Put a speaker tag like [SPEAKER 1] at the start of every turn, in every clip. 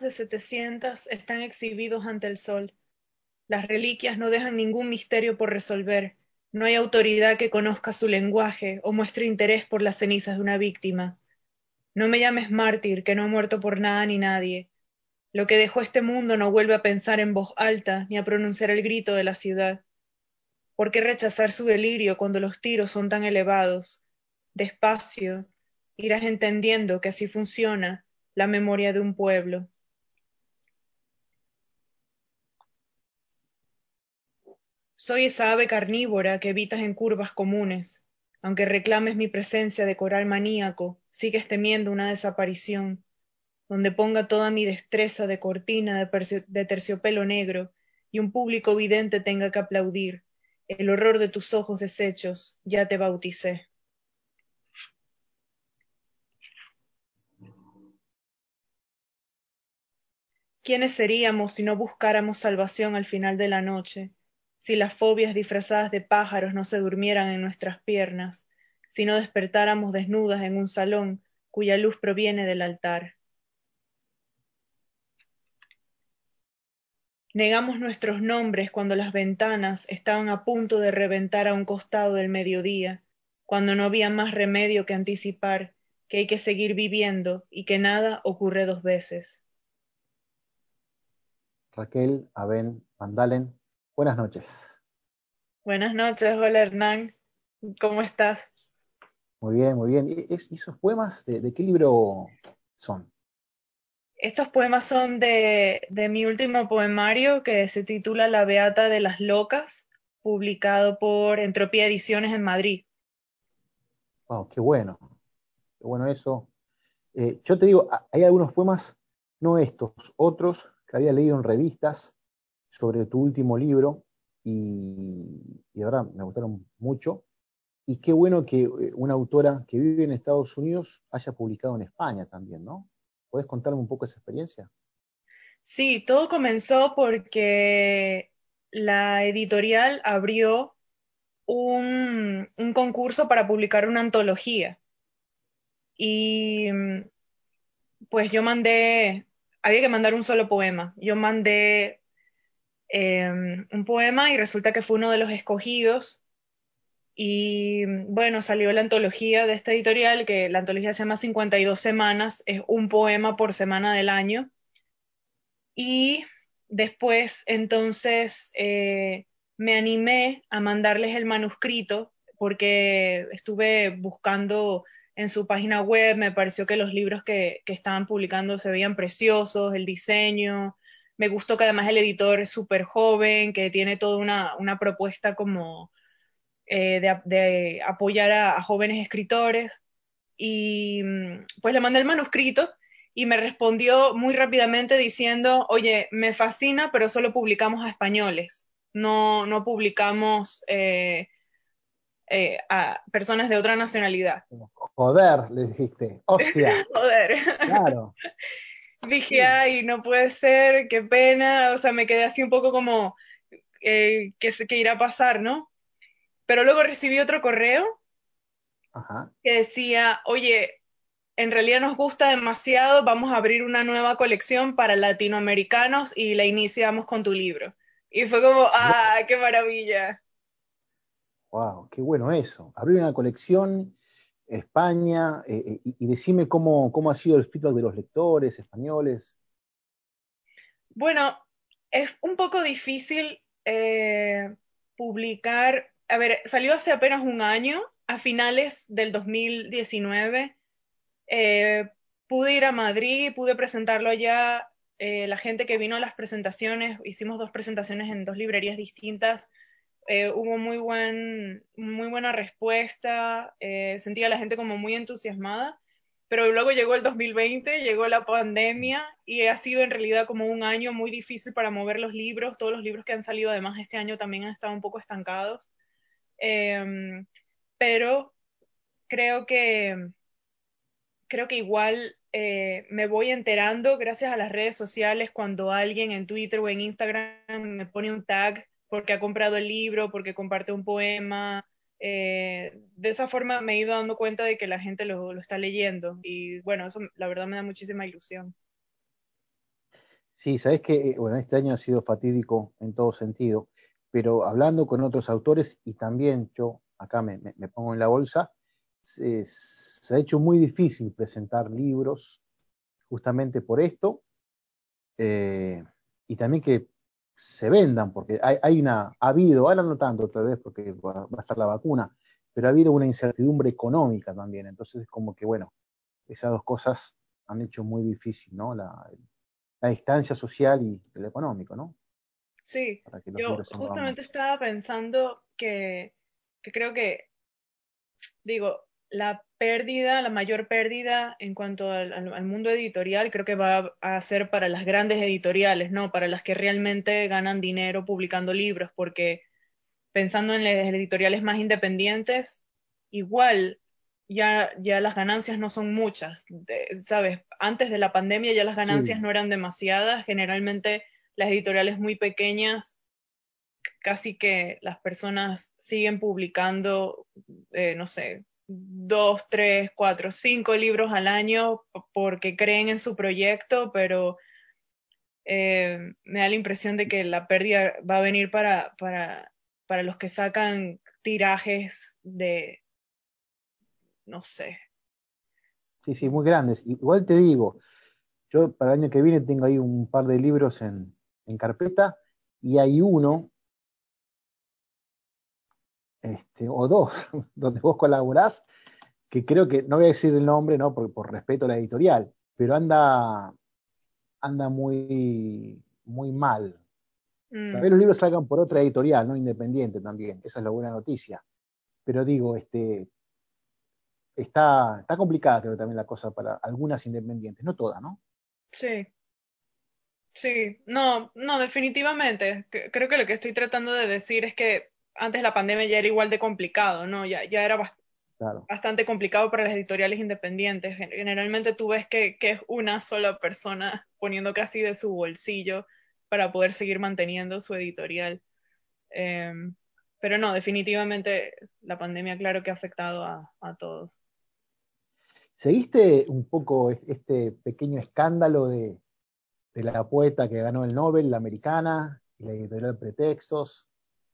[SPEAKER 1] de 700 están exhibidos ante el sol. Las reliquias no dejan ningún misterio por resolver. No hay autoridad que conozca su lenguaje o muestre interés por las cenizas de una víctima. No me llames mártir, que no he muerto por nada ni nadie. Lo que dejó este mundo no vuelve a pensar en voz alta ni a pronunciar el grito de la ciudad. ¿Por qué rechazar su delirio cuando los tiros son tan elevados? Despacio, irás entendiendo que así funciona la memoria de un pueblo. Soy esa ave carnívora que evitas en curvas comunes. Aunque reclames mi presencia de coral maníaco, sigues temiendo una desaparición, donde ponga toda mi destreza de cortina de terciopelo negro y un público vidente tenga que aplaudir. El horror de tus ojos deshechos, ya te bauticé. ¿Quiénes seríamos si no buscáramos salvación al final de la noche? Si las fobias disfrazadas de pájaros no se durmieran en nuestras piernas, si no despertáramos desnudas en un salón cuya luz proviene del altar. Negamos nuestros nombres cuando las ventanas estaban a punto de reventar a un costado del mediodía, cuando no había más remedio que anticipar que hay que seguir viviendo y que nada ocurre dos veces.
[SPEAKER 2] Raquel Aben Mandalen, buenas noches.
[SPEAKER 1] Buenas noches, hola Hernán, ¿cómo estás?
[SPEAKER 2] Muy bien, muy bien. ¿Y esos poemas de qué libro son?
[SPEAKER 1] Estos poemas son de mi último poemario que se titula La Beata de las Locas, publicado por Entropía Ediciones en Madrid.
[SPEAKER 2] Wow, qué bueno eso. Yo te digo, hay algunos poemas, no estos, otros que había leído en revistas sobre tu último libro y de verdad me gustaron mucho. Y qué bueno que una autora que vive en Estados Unidos haya publicado en España también, ¿no? ¿Podés contarme un poco esa experiencia?
[SPEAKER 1] Sí, todo comenzó porque la editorial abrió un concurso para publicar una antología y pues yo mandé, había que mandar un solo poema. Yo mandé un poema y resulta que fue uno de los escogidos. Y bueno, salió la antología de esta editorial, que la antología se llama 52 semanas, es un poema por semana del año. Y después, entonces, me animé a mandarles el manuscrito porque estuve buscando en su página web, me pareció que los libros que estaban publicando se veían preciosos, el diseño, me gustó que además el editor es súper joven, que tiene toda una propuesta como de apoyar a jóvenes escritores y pues le mandé el manuscrito y me respondió muy rápidamente diciendo, oye, me fascina, pero solo publicamos a españoles, no publicamos a personas de otra nacionalidad.
[SPEAKER 2] Joder, le dijiste, hostia,
[SPEAKER 1] Joder.
[SPEAKER 2] claro.
[SPEAKER 1] Dije,
[SPEAKER 2] Sí.
[SPEAKER 1] ay, no puede ser, qué pena, o sea, me quedé así un poco como, ¿qué irá a pasar, no? Pero luego recibí otro correo
[SPEAKER 2] Ajá.
[SPEAKER 1] que decía, oye, en realidad nos gusta demasiado, vamos a abrir una nueva colección para latinoamericanos y la iniciamos con tu libro. Y fue como, ¡ah, qué maravilla!
[SPEAKER 2] Wow, qué bueno eso. Abrir una colección, España, y decime cómo ha sido el feedback de los lectores españoles.
[SPEAKER 1] Bueno, es un poco difícil publicar, a ver, salió hace apenas un año, a finales del 2019. Eh, Pude ir a Madrid, pude presentarlo allá. La gente que vino a las presentaciones, hicimos dos presentaciones en dos librerías distintas. Hubo muy buena respuesta, sentía a la gente como muy entusiasmada, pero luego llegó el 2020, llegó la pandemia y ha sido en realidad como un año muy difícil para mover los libros. Todos los libros que han salido además este año también han estado un poco estancados. Eh, pero creo que creo que igual me voy enterando gracias a las redes sociales cuando alguien en Twitter o en Instagram me pone un tag porque ha comprado el libro, porque comparte un poema. De esa forma me he ido dando cuenta de que la gente lo está leyendo y bueno, eso la verdad me da muchísima ilusión.
[SPEAKER 2] Sí, sabés que, bueno, este año ha sido fatídico en todo sentido, pero hablando con otros autores y también yo acá me pongo en la bolsa, se ha hecho muy difícil presentar libros justamente por esto, eh, y también que se vendan, porque ha habido, ahora no tanto otra vez porque va a estar la vacuna, pero ha habido una incertidumbre económica también, entonces es como que, bueno, esas dos cosas han hecho muy difícil, ¿no? La distancia social y el económico, ¿no?
[SPEAKER 1] Sí,
[SPEAKER 2] Para que los
[SPEAKER 1] yo
[SPEAKER 2] libros se muevan más.
[SPEAKER 1] justamente estaba pensando que creo que, digo, la pérdida, la mayor pérdida en cuanto al mundo editorial, creo que va a ser para las grandes editoriales, ¿no? Para las que realmente ganan dinero publicando libros, porque pensando en las editoriales más independientes, igual ya las ganancias no son muchas. ¿Sabes? Antes de la pandemia ya las ganancias
[SPEAKER 2] Sí,
[SPEAKER 1] no eran demasiadas. Generalmente las editoriales muy pequeñas, casi que las personas siguen publicando, no sé, 2, 3, 4, 5 libros al año porque creen en su proyecto, pero me da la impresión de que la pérdida va a venir para los que sacan tirajes de, no sé.
[SPEAKER 2] sí, sí, muy grandes. Igual te digo, yo para el año que viene tengo ahí un par de libros en carpeta y hay uno, o dos, donde vos colaborás, que creo que, no voy a decir el nombre, ¿no? Por respeto a la editorial, pero anda muy mal. Tal vez
[SPEAKER 1] Mm,
[SPEAKER 2] los libros salgan por otra editorial, ¿no? Independiente también, esa es la buena noticia. Pero digo, está complicada creo también la cosa para algunas independientes, no todas, ¿no?
[SPEAKER 1] sí, sí. No, no, definitivamente. Creo que lo que estoy tratando de decir es que antes la pandemia ya era igual de complicado, ¿no? Ya era
[SPEAKER 2] Claro.
[SPEAKER 1] bastante complicado para las editoriales independientes. Generalmente tú ves que es una sola persona poniendo casi de su bolsillo para poder seguir manteniendo su editorial. Eh, pero no, definitivamente la pandemia, claro que ha afectado a todos.
[SPEAKER 2] ¿Seguiste un poco este pequeño escándalo de la poeta que ganó el Nobel, la americana, y la editorial Pretextos?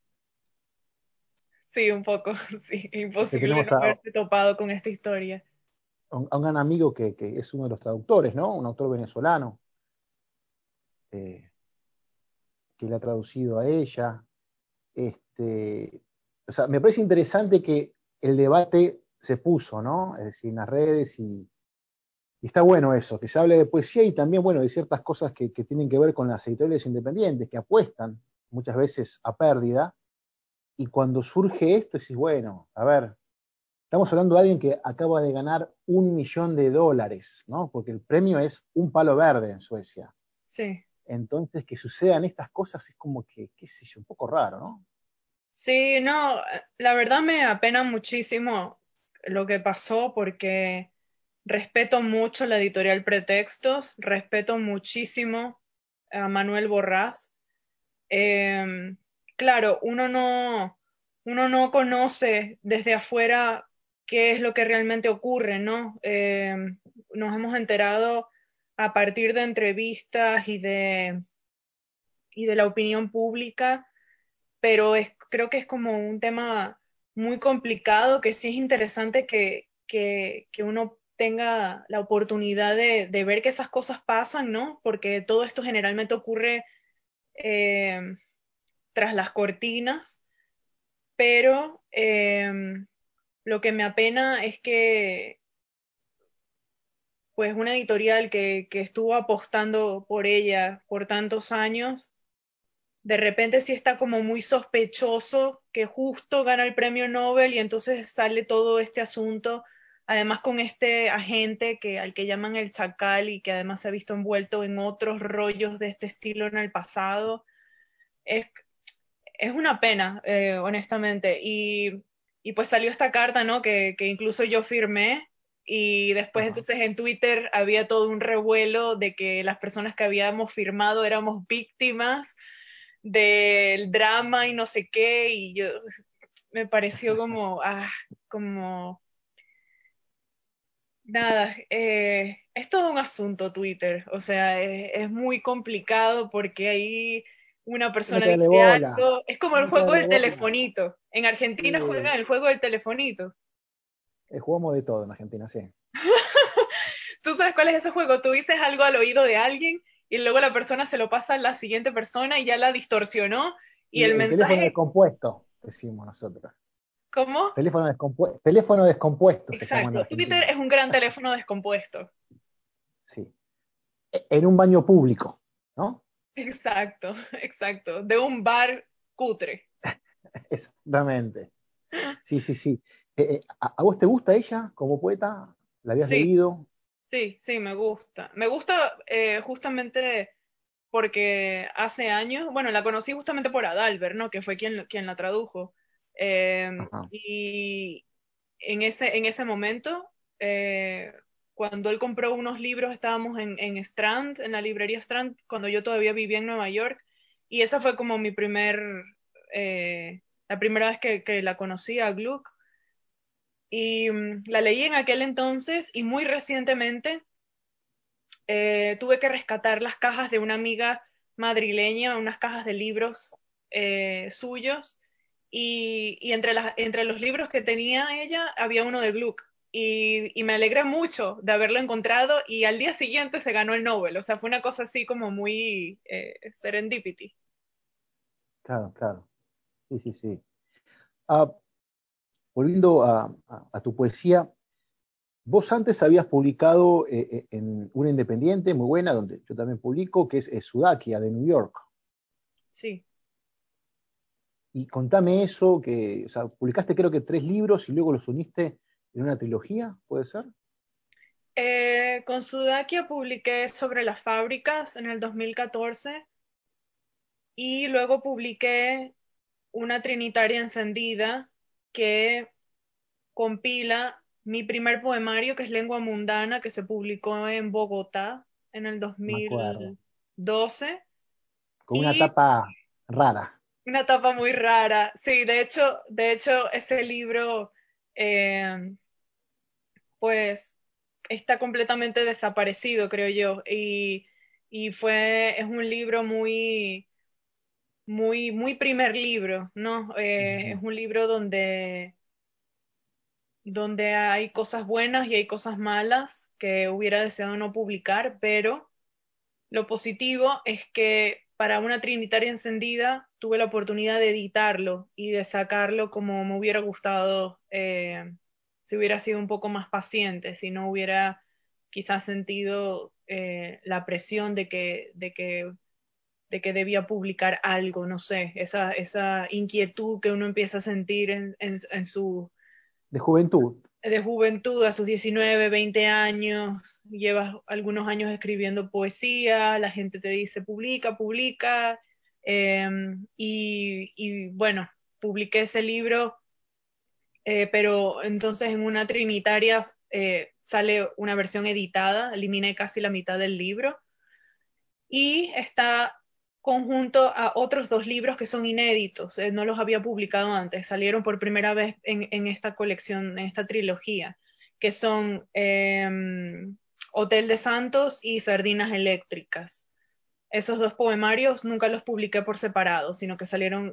[SPEAKER 1] Sí, un poco, sí,
[SPEAKER 2] Porque
[SPEAKER 1] imposible
[SPEAKER 2] tenemos
[SPEAKER 1] no haberse topado con esta historia.
[SPEAKER 2] a un gran amigo que es uno de los traductores, ¿no? Un autor venezolano, eh, que le ha traducido a ella. Este, o sea, me parece interesante que el debate se puso, ¿no? Es decir, en las redes y está bueno eso, que se hable de poesía y también, bueno, de ciertas cosas que tienen que ver con las editoriales independientes, que apuestan muchas veces a pérdida, y cuando surge esto, decís, bueno, a ver, estamos hablando de alguien que acaba de ganar $1 millón, ¿no? Porque el premio es un palo verde en Suecia.
[SPEAKER 1] Sí,
[SPEAKER 2] Entonces, que sucedan estas cosas es como que, qué sé yo, un poco raro, ¿no?
[SPEAKER 1] sí, no, la verdad me apena muchísimo lo que pasó porque respeto mucho la editorial Pretextos, respeto muchísimo a Manuel Borrás. Eh, claro, uno no conoce desde afuera qué es lo que realmente ocurre, ¿no? Nos hemos enterado a partir de entrevistas y de la opinión pública, pero creo que es como un tema muy complicado, que sí es interesante que uno tenga la oportunidad de ver que esas cosas pasan, ¿no? Porque todo esto generalmente ocurre eh, tras las cortinas, pero lo que me apena es que pues una editorial que estuvo apostando por ella por tantos años, de repente sí está como muy sospechoso que justo gana el premio Nobel y entonces sale todo este asunto, además con este agente al que llaman el Chacal y que además se ha visto envuelto en otros rollos de este estilo en el pasado. Es, es una pena, honestamente. Y pues salió esta carta, ¿no? Que incluso yo firmé y después
[SPEAKER 2] Ajá.
[SPEAKER 1] entonces en Twitter había todo un revuelo de que las personas que habíamos firmado éramos víctimas del drama y no sé qué, y yo me pareció como, como, Nada, es todo un asunto Twitter, o sea, es muy complicado porque ahí una
[SPEAKER 2] Hay que
[SPEAKER 1] persona
[SPEAKER 2] darle
[SPEAKER 1] dice
[SPEAKER 2] bola,
[SPEAKER 1] algo, es como el
[SPEAKER 2] hay que
[SPEAKER 1] juego
[SPEAKER 2] darle
[SPEAKER 1] del
[SPEAKER 2] bola.
[SPEAKER 1] telefonito. En Argentina
[SPEAKER 2] Sí,
[SPEAKER 1] juegan el juego del telefonito.
[SPEAKER 2] jugamos de todo en Argentina, sí.
[SPEAKER 1] ¿Tú sabes cuál es ese juego? Tú dices algo al oído de alguien y luego la persona se lo pasa a la siguiente persona y ya la distorsionó y
[SPEAKER 2] Y
[SPEAKER 1] el
[SPEAKER 2] el teléfono
[SPEAKER 1] mensaje,
[SPEAKER 2] descompuesto, decimos nosotros.
[SPEAKER 1] ¿cómo?
[SPEAKER 2] Teléfono descompuesto se llama en
[SPEAKER 1] Exacto, Twitter
[SPEAKER 2] Argentina.
[SPEAKER 1] es un gran teléfono descompuesto.
[SPEAKER 2] Sí. En un baño público, ¿no?
[SPEAKER 1] Exacto, exacto, de un bar cutre.
[SPEAKER 2] Exactamente. Sí, sí, sí. ¿A vos te gusta ella como poeta? ¿La habías
[SPEAKER 1] Sí,
[SPEAKER 2] leído?
[SPEAKER 1] sí, sí, me gusta. Me gusta justamente porque hace años, bueno, la conocí justamente por Adalbert, ¿no? Que fue quien la tradujo.
[SPEAKER 2] Ajá.
[SPEAKER 1] Y en ese momento, eh, cuando él compró unos libros, estábamos en Strand, en la librería Strand, cuando yo todavía vivía en Nueva York, y esa fue como la primera vez que la conocí a Gluck, y la leí en aquel entonces, y muy recientemente tuve que rescatar las cajas de una amiga madrileña, unas cajas de libros suyos, y entre los libros que tenía ella había uno de Gluck. Y me alegré mucho de haberlo encontrado y al día siguiente se ganó el Nobel. O sea, fue una cosa así como muy serendipity.
[SPEAKER 2] Claro, claro. Sí, sí, sí. Ah, volviendo a tu poesía, vos antes habías publicado en una independiente muy buena, donde yo también publico, que es Sudakia, de New York.
[SPEAKER 1] Sí.
[SPEAKER 2] Y contame eso, que, o sea, publicaste creo que 3 libros y luego los uniste en una trilogía, ¿puede ser?
[SPEAKER 1] Con Sudakia publiqué sobre las fábricas en el 2014 y luego publiqué una Trinitaria encendida que compila mi primer poemario, que es Lengua Mundana, que se publicó en Bogotá en el
[SPEAKER 2] Me acuerdo.
[SPEAKER 1] 2012,
[SPEAKER 2] Con una
[SPEAKER 1] y
[SPEAKER 2] tapa rara.
[SPEAKER 1] una etapa muy rara. Sí, de hecho ese libro eh, pues está completamente desaparecido, creo yo, y es un libro muy primer libro, ¿no? Es
[SPEAKER 2] Ujú.
[SPEAKER 1] un libro donde hay cosas buenas y hay cosas malas que hubiera deseado no publicar, pero lo positivo es que para una Trinitaria encendida tuve la oportunidad de editarlo y de sacarlo como me hubiera gustado si hubiera sido un poco más paciente, si no hubiera quizás sentido la presión de que debía publicar algo, no sé, esa inquietud que uno empieza a sentir en su
[SPEAKER 2] De juventud.
[SPEAKER 1] de juventud, a sus 19, 20 años, llevas algunos años escribiendo poesía, la gente te dice publica, publica, eh, y bueno, publiqué ese libro, pero entonces en una trinitaria sale una versión editada, eliminé casi la mitad del libro y está conjunto a otros dos libros que son inéditos, no los había publicado antes, salieron por primera vez en esta colección, en esta trilogía, que son Hotel de Santos y Sardinas Eléctricas. Esos dos poemarios nunca los publiqué por separado, sino que salieron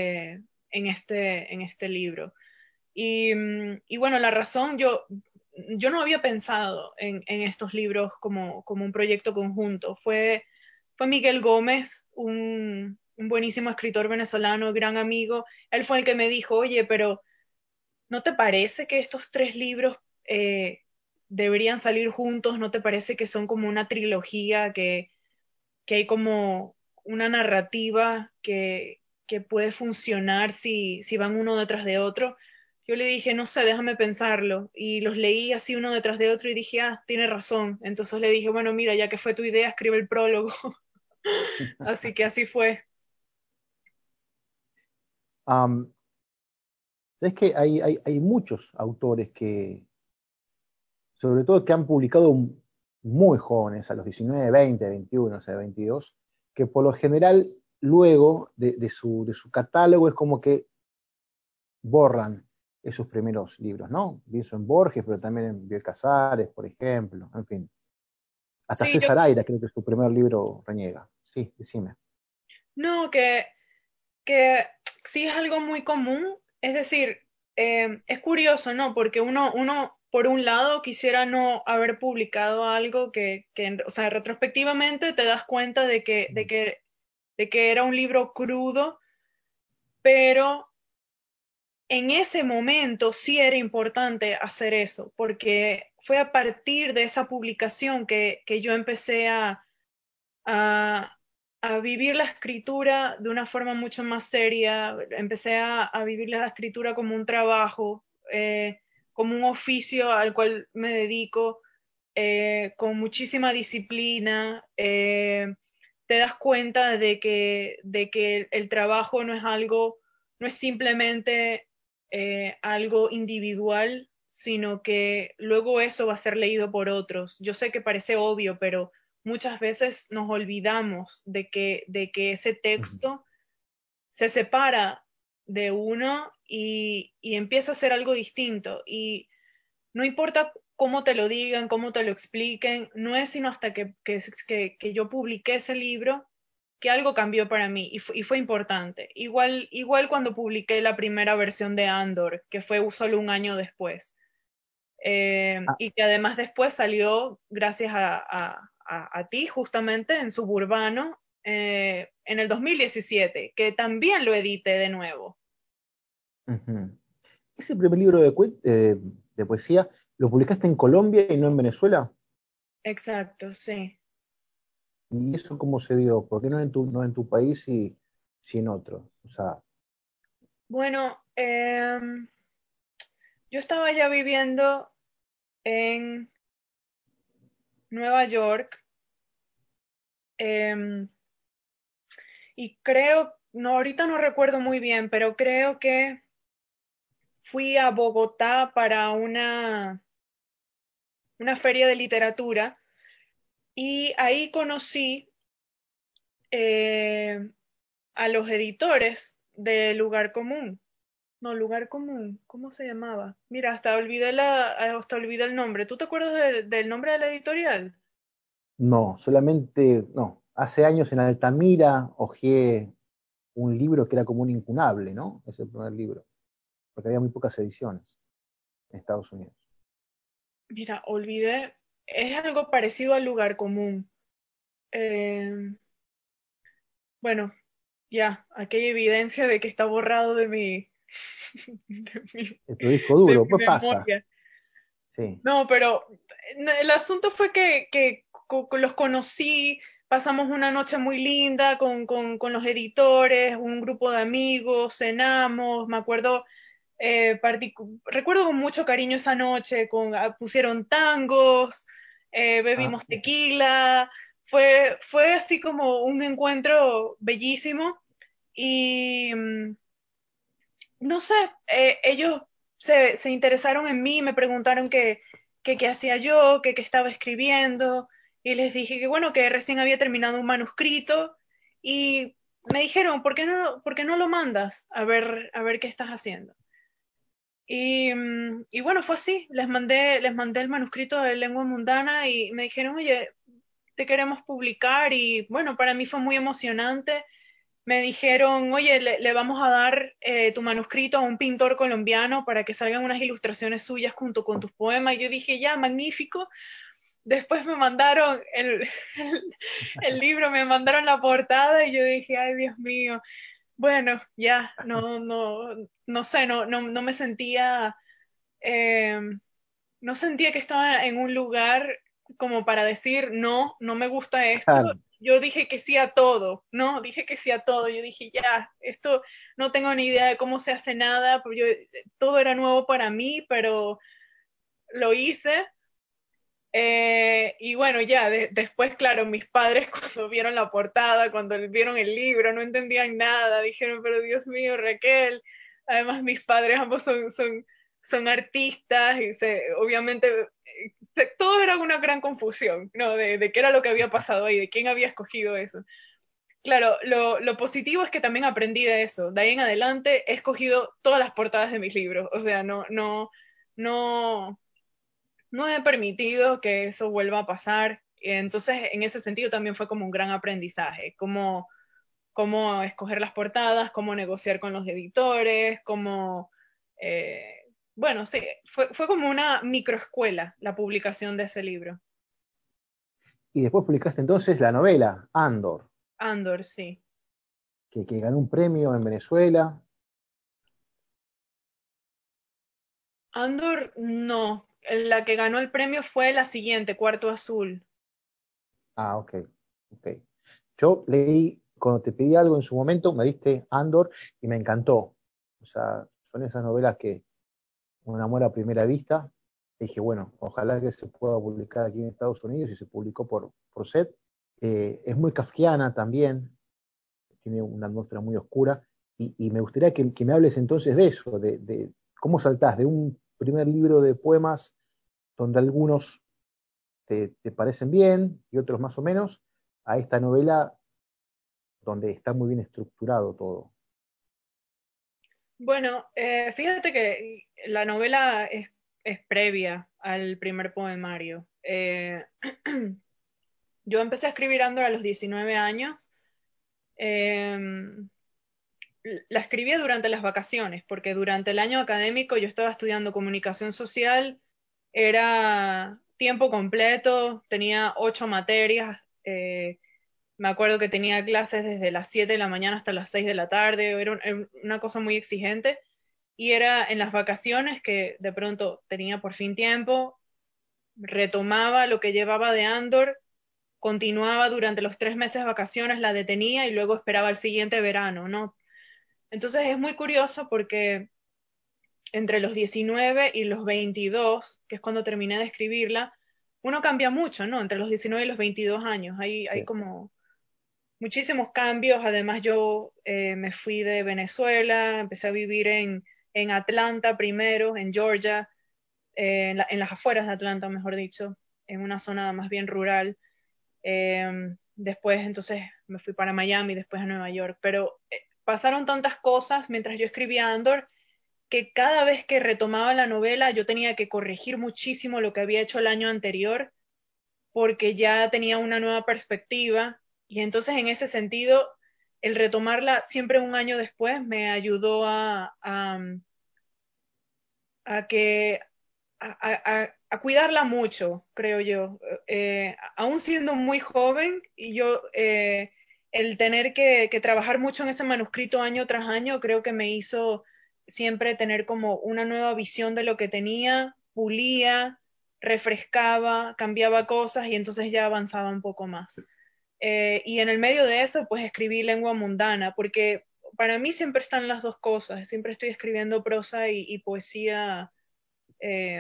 [SPEAKER 1] en este libro. Y bueno, la razón, yo no había pensado en estos libros como un proyecto conjunto. Fue Miguel Gómez, un buenísimo escritor venezolano, gran amigo. Él fue el que me dijo, oye, pero ¿no te parece que estos tres libros deberían salir juntos? ¿No te parece que son como una trilogía, que hay como una narrativa que puede funcionar si van uno detrás de otro? Yo le dije, no sé, déjame pensarlo. Y los leí así uno detrás de otro y dije, ah, tiene razón. Entonces le dije, bueno, mira, ya que fue tu idea, escribe el prólogo. Así que así fue.
[SPEAKER 2] Es que hay muchos autores que, sobre todo que han publicado muy jóvenes, a los 19, 20, 21, o sea, 22, que por lo general luego de su catálogo es como que borran. esos primeros libros, ¿no? Pienso en Borges, pero también en Bioy Casares, por ejemplo, en fin. Hasta
[SPEAKER 1] Sí,
[SPEAKER 2] César Aira, creo que su primer libro reniega. Sí, decime.
[SPEAKER 1] no, que sí es algo muy común, es decir, es curioso, ¿no? Porque uno, por un lado, quisiera no haber publicado algo o sea, retrospectivamente te das cuenta de que era un libro crudo, pero en ese momento sí era importante hacer eso, porque fue a partir de esa publicación que yo empecé a, a vivir la escritura de una forma mucho más seria, empecé a vivir la escritura como un trabajo, como un oficio al cual me dedico, con muchísima disciplina. Te das cuenta de que el trabajo no es algo, no es simplemente algo individual, sino que luego eso va a ser leído por otros. Yo sé que parece obvio, pero muchas veces nos olvidamos de que ese
[SPEAKER 2] Ujú,
[SPEAKER 1] texto se separa de uno y empieza a ser algo distinto. Y no importa cómo te lo digan, cómo te lo expliquen, no es sino hasta que yo publiqué ese libro que algo cambió para mí y fue importante. Igual cuando publiqué la primera versión de Andor, que fue solo un año después,
[SPEAKER 2] ah,
[SPEAKER 1] y que además después salió gracias a ti justamente en Suburbano en el 2017, que también lo edité de nuevo.
[SPEAKER 2] ujú. Ese primer libro de poesía, ¿lo publicaste en Colombia y no en Venezuela?
[SPEAKER 1] Exacto, sí.
[SPEAKER 2] ¿Y eso cómo se dio? ¿Por qué no en tu país y sí en otro? O sea,
[SPEAKER 1] Bueno, yo estaba ya viviendo en Nueva York, eh, y creo, no, ahorita no recuerdo muy bien, pero creo que fui a Bogotá para una feria de literatura y ahí conocí eh, a los editores de Lugar Común. No, Lugar Común, ¿cómo se llamaba? Mira, hasta olvidé el nombre. ¿Tú te acuerdas del nombre de la editorial?
[SPEAKER 2] no, solamente, no. Hace años en Altamira hojeé un libro que era como un incunable, ¿no? Es el primer libro, porque había muy pocas ediciones en Estados Unidos.
[SPEAKER 1] Mira, olvidé. Es algo parecido al Lugar Común. Eh, bueno, ya, aquí hay evidencia de que está borrado de mi,
[SPEAKER 2] En tu disco
[SPEAKER 1] de
[SPEAKER 2] duro,
[SPEAKER 1] mi
[SPEAKER 2] pues pasa,
[SPEAKER 1] memoria.
[SPEAKER 2] sí.
[SPEAKER 1] No, pero el asunto fue que los conocí, pasamos una noche muy linda con los editores, un grupo de amigos, cenamos, me acuerdo, recuerdo con mucho cariño esa noche, pusieron tangos,
[SPEAKER 2] Ah,
[SPEAKER 1] bebimos tequila, fue así como un encuentro bellísimo y no sé, ellos se interesaron en mí, me preguntaron qué hacía yo, qué estaba escribiendo, y les dije que bueno, que recién había terminado un manuscrito, y me dijeron, ¿por qué no lo mandas a ver qué estás haciendo? Y bueno, fue así, les mandé el manuscrito de Lengua Mundana y me dijeron, oye, te queremos publicar, y bueno, para mí fue muy emocionante. Me dijeron, oye, le vamos a dar tu manuscrito a un pintor colombiano para que salgan unas ilustraciones suyas junto con tus poemas. Y yo dije, ya, magnífico. Después me mandaron el libro, me mandaron la portada y yo dije, ay, Dios mío. Bueno, ya, no sé, no me sentía, eh, no sentía que estaba en un lugar como para decir, no me gusta esto.
[SPEAKER 2] claro,
[SPEAKER 1] Yo dije que sí a todo, ¿no? Dije que sí a todo. Yo dije, ya, esto no tengo ni idea de cómo se hace nada, todo era nuevo para mí, pero lo hice. Y bueno, ya, después, claro, mis padres cuando vieron la portada, cuando vieron el libro, no entendían nada, dijeron, pero Dios mío, Raquel, además mis padres ambos son artistas y obviamente todo era una gran confusión, ¿no? De qué era lo que había pasado ahí, de quién había escogido eso. Claro, lo positivo es que también aprendí de eso. De ahí en adelante he escogido todas las portadas de mis libros. O sea, no, no he permitido que eso vuelva a pasar. Entonces, en ese sentido también fue como un gran aprendizaje, cómo escoger las portadas, cómo negociar con los editores, bueno, sí, fue como una microescuela la publicación de ese libro.
[SPEAKER 2] Y después publicaste entonces la novela, Andor,
[SPEAKER 1] Andor, sí.
[SPEAKER 2] que ganó un premio en Venezuela.
[SPEAKER 1] Andor, no. La que ganó el premio fue la siguiente, Cuarto Azul.
[SPEAKER 2] Ah, ok, ok. Yo leí, cuando te pedí algo en su momento, me diste Andor y me encantó. O sea, son esas novelas que un amor a primera vista. Dije, bueno, ojalá que se pueda publicar aquí en Estados Unidos y se publicó por SET. Es muy kafkiana también, tiene una atmósfera muy oscura. Y me gustaría que me hables entonces de eso, de cómo saltás de un primer libro de poemas donde algunos te parecen bien y otros más o menos, a esta novela donde está muy bien estructurado todo.
[SPEAKER 1] Bueno, fíjate que la novela es previa al primer poemario. Yo empecé a escribir Andor a los 19 años. Eh, la escribía durante las vacaciones, porque durante el año académico yo estaba estudiando comunicación social, era tiempo completo, tenía 8 materias, me acuerdo que tenía clases desde las 7 de la mañana hasta las 6 de la tarde, era una cosa muy exigente, y era en las vacaciones que de pronto tenía por fin tiempo, retomaba lo que llevaba de Andor, continuaba durante los 3 meses de vacaciones, la detenía y luego esperaba el siguiente verano, ¿no? Entonces es muy curioso porque entre los 19 y los 22, que es cuando terminé de escribirla, uno cambia mucho, ¿no? Entre los 19 y los 22 años. Hay
[SPEAKER 2] Sí.
[SPEAKER 1] como muchísimos cambios. Además, yo me fui de Venezuela, empecé a vivir en Atlanta primero, en Georgia, en las afueras de Atlanta, mejor dicho, en una zona más bien rural. Después, entonces, me fui para Miami, después a Nueva York. Pero pasaron tantas cosas mientras yo escribía Andor que cada vez que retomaba la novela yo tenía que corregir muchísimo lo que había hecho el año anterior porque ya tenía una nueva perspectiva y entonces en ese sentido el retomarla siempre un año después me ayudó a que a cuidarla mucho, creo yo. Aún siendo muy joven, y yo el tener que trabajar mucho en ese manuscrito año tras año, creo que me hizo siempre tener como una nueva visión de lo que tenía, pulía, refrescaba, cambiaba cosas y entonces ya avanzaba un poco más. Y en el medio de eso, pues escribí lengua mundana, porque para mí siempre están las dos cosas, siempre estoy escribiendo prosa y poesía eh,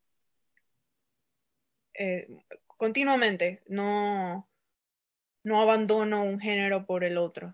[SPEAKER 1] continuamente, no abandono un género por el otro.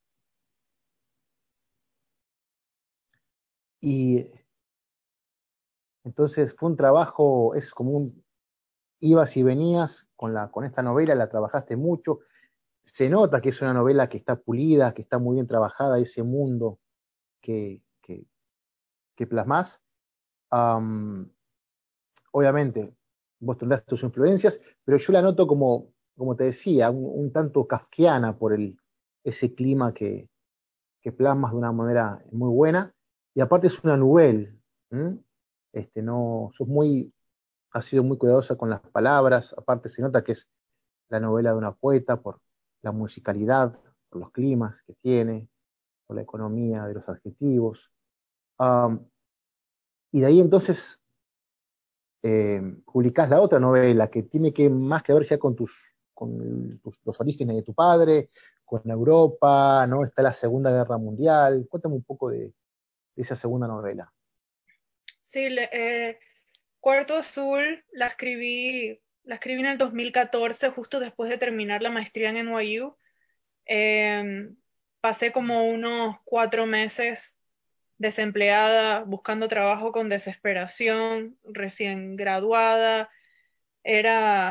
[SPEAKER 2] Y entonces fue un trabajo, es como un ibas y venías con esta novela, la trabajaste mucho. Se nota que es una novela que está pulida, que está muy bien trabajada, ese mundo que, que, que plasmás. Um, Obviamente, vos tendrás tus influencias, pero yo la noto como te decía, un tanto kafkiana por ese clima que plasmas de una manera muy buena. Y aparte es una novela, ¿m? No, has sido muy cuidadosa con las palabras, aparte se nota que es la novela de una poeta por la musicalidad, por los climas que tiene, por la economía de los adjetivos. Um, y de ahí entonces publicás la otra novela que tiene que más que ver ya con los orígenes de tu padre, con Europa, ¿no? Está la Segunda Guerra Mundial. Cuéntame un poco de esa segunda novela.
[SPEAKER 1] Sí, Cuarto Azul la escribí en el 2014, justo después de terminar la maestría en NYU. Eh, Pasé como unos 4 meses desempleada, buscando trabajo con desesperación, recién graduada. Era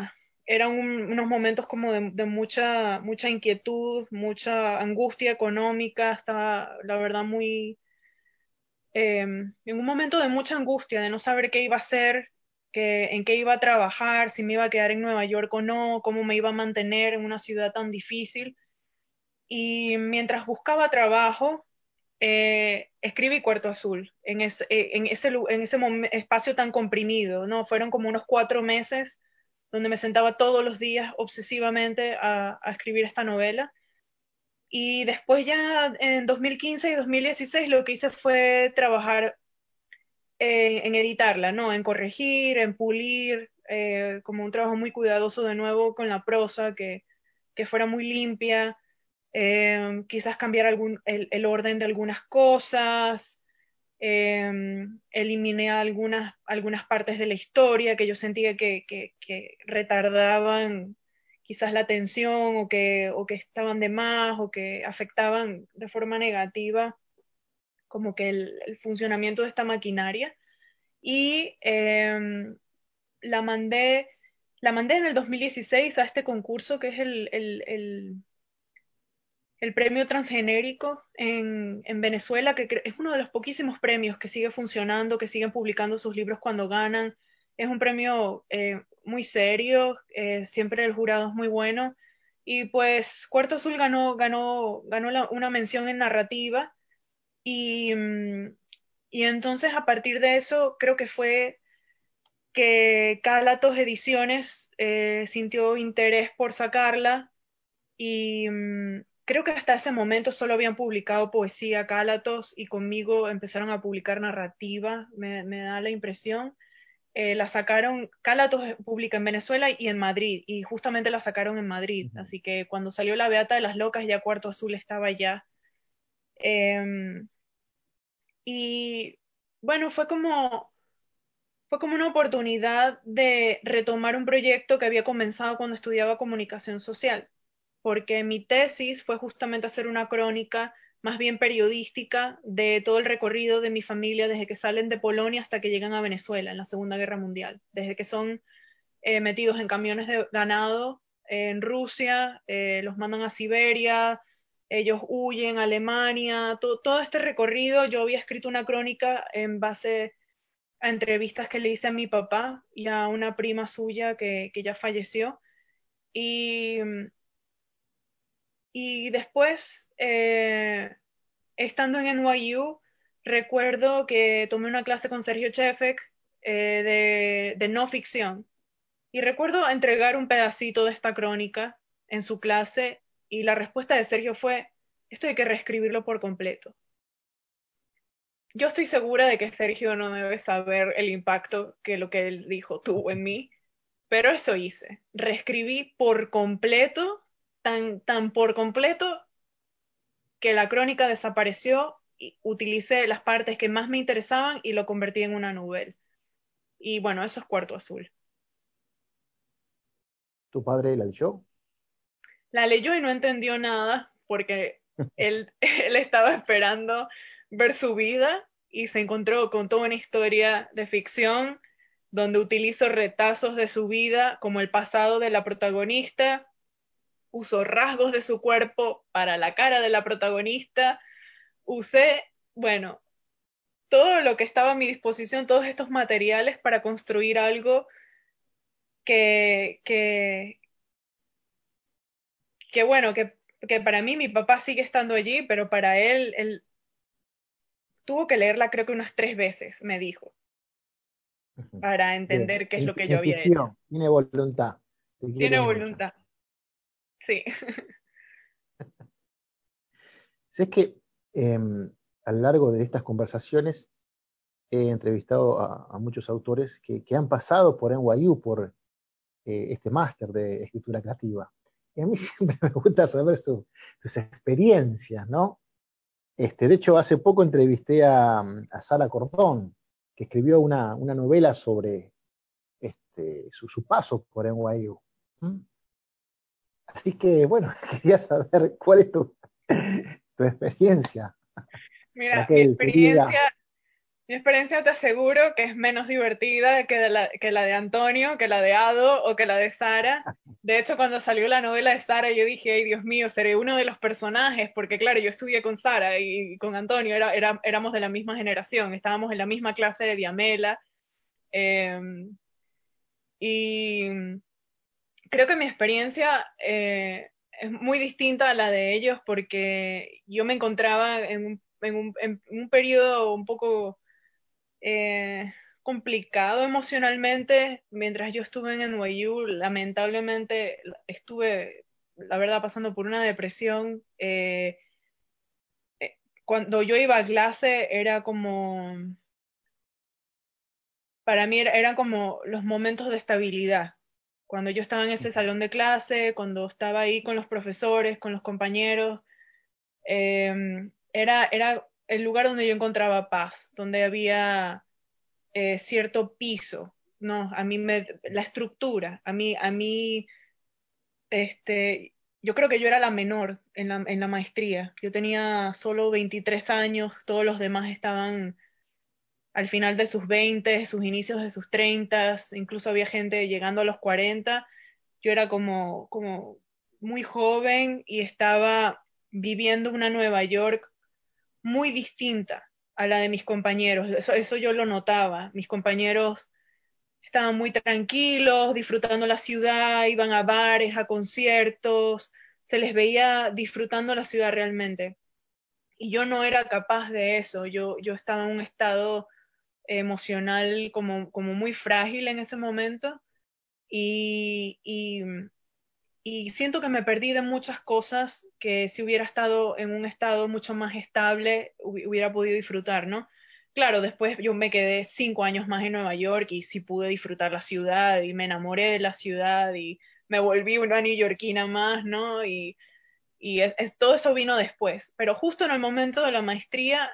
[SPEAKER 1] eran unos momentos como de mucha inquietud, mucha angustia económica, estaba la verdad muy, en un momento de mucha angustia, de no saber qué iba a hacer, en qué iba a trabajar, si me iba a quedar en Nueva York o no, cómo me iba a mantener en una ciudad tan difícil. Y mientras buscaba trabajo, escribí Cuarto Azul en ese espacio tan comprimido, ¿no? Fueron como unos 4 meses donde me sentaba todos los días obsesivamente a escribir esta novela. Y después ya en 2015 y 2016 lo que hice fue trabajar en editarla, ¿no? En corregir, en pulir, como un trabajo muy cuidadoso de nuevo con la prosa, que fuera muy limpia, quizás cambiar el orden de algunas cosas, eliminé algunas partes de la historia que yo sentía que retardaban quizás la atención o que estaban de más o que afectaban de forma negativa como que el funcionamiento de esta maquinaria. Y la mandé, la mandé en el 2016 a este concurso que es el premio transgenérico en Venezuela, que es uno de los poquísimos premios que sigue funcionando, que siguen publicando sus libros cuando ganan. Es un premio muy serio, siempre el jurado es muy bueno. Y pues Cuarto Azul ganó una mención en narrativa y, y entonces a partir de eso creo que fue que Cálatos Ediciones sintió interés por sacarla y creo que hasta ese momento solo habían publicado poesía Cálatos y conmigo empezaron a publicar narrativa, me da la impresión. La sacaron, Cálatos publica en Venezuela y en Madrid, y justamente la sacaron en Madrid,
[SPEAKER 2] Ujú.
[SPEAKER 1] así que cuando salió La Beata de las Locas ya Cuarto Azul estaba ya. Eh, y bueno, fue como una oportunidad de retomar un proyecto que había comenzado cuando estudiaba comunicación social, porque mi tesis fue justamente hacer una crónica más bien periodística de todo el recorrido de mi familia desde que salen de Polonia hasta que llegan a Venezuela en la Segunda Guerra Mundial, desde que son metidos en camiones de ganado en Rusia, los mandan a Siberia, ellos huyen a Alemania, todo este recorrido. Yo había escrito una crónica en base a entrevistas que le hice a mi papá y a una prima suya que ya falleció. Y, y después, estando en NYU, recuerdo que tomé una clase con Sergio Chefek de no ficción. Y recuerdo entregar un pedacito de esta crónica en su clase y la respuesta de Sergio fue, esto hay que reescribirlo por completo. Yo estoy segura de que Sergio no debe saber el impacto que lo que él dijo tuvo en mí, pero eso hice. Reescribí por completo, tan por completo, que la crónica desapareció y utilicé las partes que más me interesaban y lo convertí en una novela. Y bueno, eso es Cuarto Azul.
[SPEAKER 2] ¿Tu padre la leyó?
[SPEAKER 1] La leyó y no entendió nada porque él estaba esperando ver su vida y se encontró con toda una historia de ficción donde utilizo retazos de su vida como el pasado de la protagonista, uso rasgos de su cuerpo para la cara de la protagonista, usé, bueno, todo lo que estaba a mi disposición, todos estos materiales para construir algo que, que, que bueno, que para mí mi papá sigue estando allí, pero para él tuvo que leerla creo que unas 3 veces, me dijo,
[SPEAKER 2] Ujú.
[SPEAKER 1] para
[SPEAKER 2] Bien,
[SPEAKER 1] entender qué es lo que yo había hecho.
[SPEAKER 2] insistió, tiene voluntad, te
[SPEAKER 1] Tiene
[SPEAKER 2] quiere mucho.
[SPEAKER 1] voluntad, sí.
[SPEAKER 2] Si es que a lo largo de estas conversaciones he entrevistado a muchos autores que han pasado por NYU, por este máster de escritura creativa. Y a mí siempre me gusta saber sus experiencias, ¿no? De hecho, hace poco entrevisté a Sara Cordón, que escribió una novela sobre su paso por NYU. ¿Mm? Así que, bueno, quería saber cuál es tu experiencia, para
[SPEAKER 1] Mira,
[SPEAKER 2] que él te diga.
[SPEAKER 1] Mi experiencia te aseguro que es menos divertida que la de Antonio, que la de Ado o que la de Sara. De hecho, cuando salió la novela de Sara, yo dije, ay Dios mío, seré uno de los personajes, porque claro, yo estudié con Sara y con Antonio, éramos de la misma generación, estábamos en la misma clase de Diamela. eh, y creo que mi experiencia es muy distinta a la de ellos porque yo me encontraba en un periodo un poco eh, complicado emocionalmente mientras yo estuve en NYU. Lamentablemente estuve, la verdad, pasando por una depresión. Cuando yo iba a clase era como, para mí eran como los momentos de estabilidad. Cuando yo estaba en ese salón de clase, cuando estaba ahí con los profesores, con los compañeros, era el lugar donde yo encontraba paz, donde había cierto piso, ¿no? La estructura, yo creo que yo era la menor en la maestría. Yo tenía solo 23 años, todos los demás estaban al final de sus 20, sus inicios de sus 30, incluso había gente llegando a los 40. Yo era como muy joven y estaba viviendo una Nueva York muy distinta a la de mis compañeros. Eso yo lo notaba. Mis compañeros estaban muy tranquilos, disfrutando la ciudad, iban a bares, a conciertos, se les veía disfrutando la ciudad realmente. Y yo no era capaz de eso, yo estaba en un estado emocional como muy frágil en ese momento y, y, y siento que me perdí de muchas cosas que si hubiera estado en un estado mucho más estable hubiera podido disfrutar, ¿no? Claro, después yo me quedé 5 años más en Nueva York y sí pude disfrutar la ciudad y me enamoré de la ciudad y me volví una neoyorquina más, ¿no? Todo eso vino después. Pero justo en el momento de la maestría,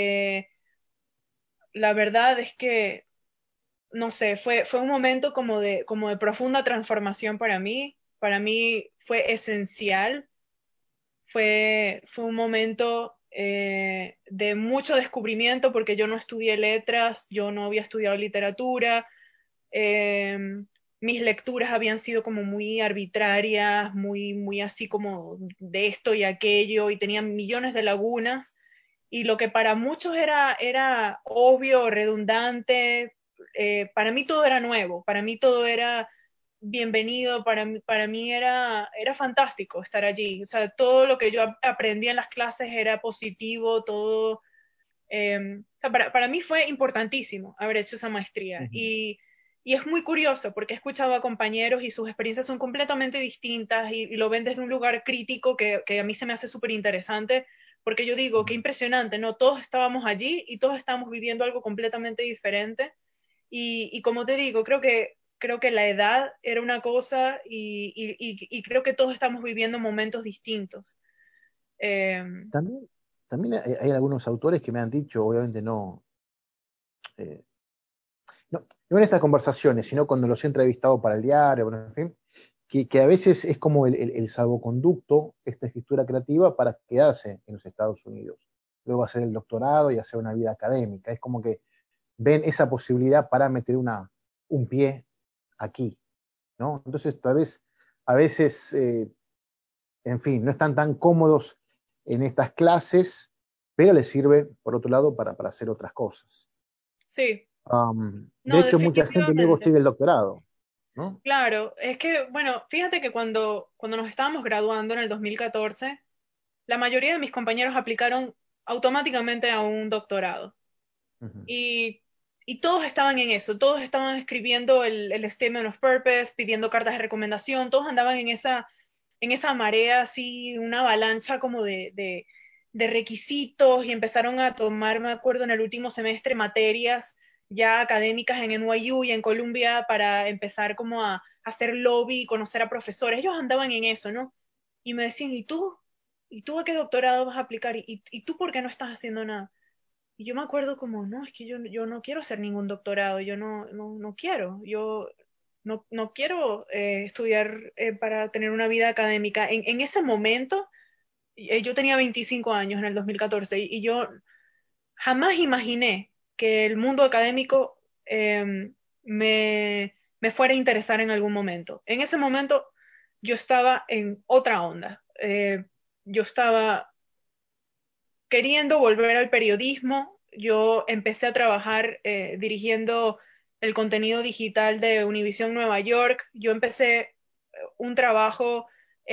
[SPEAKER 1] la verdad es que, no sé, fue un momento como de profunda transformación para mí. Para mí fue esencial, fue un momento de mucho descubrimiento porque yo no estudié letras, yo no había estudiado literatura, eh, mis lecturas habían sido como muy arbitrarias, muy así como de esto y aquello, y tenían millones de lagunas, y lo que para muchos era obvio, redundante, para mí todo era nuevo, para mí todo era bienvenido, para mí era fantástico estar allí. O sea, todo lo que yo aprendí en las clases era positivo, todo. O sea, para mí fue importantísimo haber hecho esa maestría.
[SPEAKER 2] Ujú.
[SPEAKER 1] Y es muy curioso porque he escuchado a compañeros y sus experiencias son completamente distintas y lo ven desde un lugar crítico que a mí se me hace súper interesante porque yo digo, qué impresionante, ¿no? Todos estábamos allí y todos estábamos viviendo algo completamente diferente. Y como te digo, creo que la edad era una cosa y creo que todos estamos viviendo momentos distintos. Eh,
[SPEAKER 2] También, también hay algunos autores que me han dicho, obviamente eh, no en estas conversaciones, sino cuando los he entrevistado para el diario, bueno, en fin, que a veces es como el salvoconducto, esta escritura creativa, para quedarse en los Estados Unidos. Luego hacer el doctorado y hacer una vida académica. Es como que ven esa posibilidad para meter un pie aquí, ¿no? Entonces, tal vez, a veces, en fin, no están tan cómodos en estas clases, pero les sirve, por otro lado, para hacer otras cosas.
[SPEAKER 1] sí,
[SPEAKER 2] De
[SPEAKER 1] no,
[SPEAKER 2] hecho, mucha gente luego
[SPEAKER 1] definitivamente.
[SPEAKER 2] sigue el doctorado, ¿no?
[SPEAKER 1] Claro, es que, bueno, fíjate que cuando nos estábamos graduando en el 2014, la mayoría de mis compañeros aplicaron automáticamente a un doctorado.
[SPEAKER 2] Ujú.
[SPEAKER 1] Y, y todos estaban en eso, todos estaban escribiendo el Statement of Purpose, pidiendo cartas de recomendación, todos andaban en esa marea así, una avalancha como de requisitos y empezaron a tomar, me acuerdo, en el último semestre materias ya académicas en NYU y en Columbia para empezar como a hacer lobby y conocer a profesores. Ellos andaban en eso, ¿no? Y me decían, ¿y tú? ¿Y tú a qué doctorado vas a aplicar? ¿Y tú por qué no estás haciendo nada? Y yo me acuerdo como, no, es que yo no quiero hacer ningún doctorado, yo no quiero, yo no quiero estudiar para tener una vida académica. En ese momento, yo tenía 25 años en el 2014 y yo jamás imaginé que el mundo académico me fuera a interesar en algún momento. En ese momento yo estaba en otra onda. Yo estaba queriendo volver al periodismo. Yo empecé a trabajar dirigiendo el contenido digital de Univisión Nueva York. Yo empecé un trabajo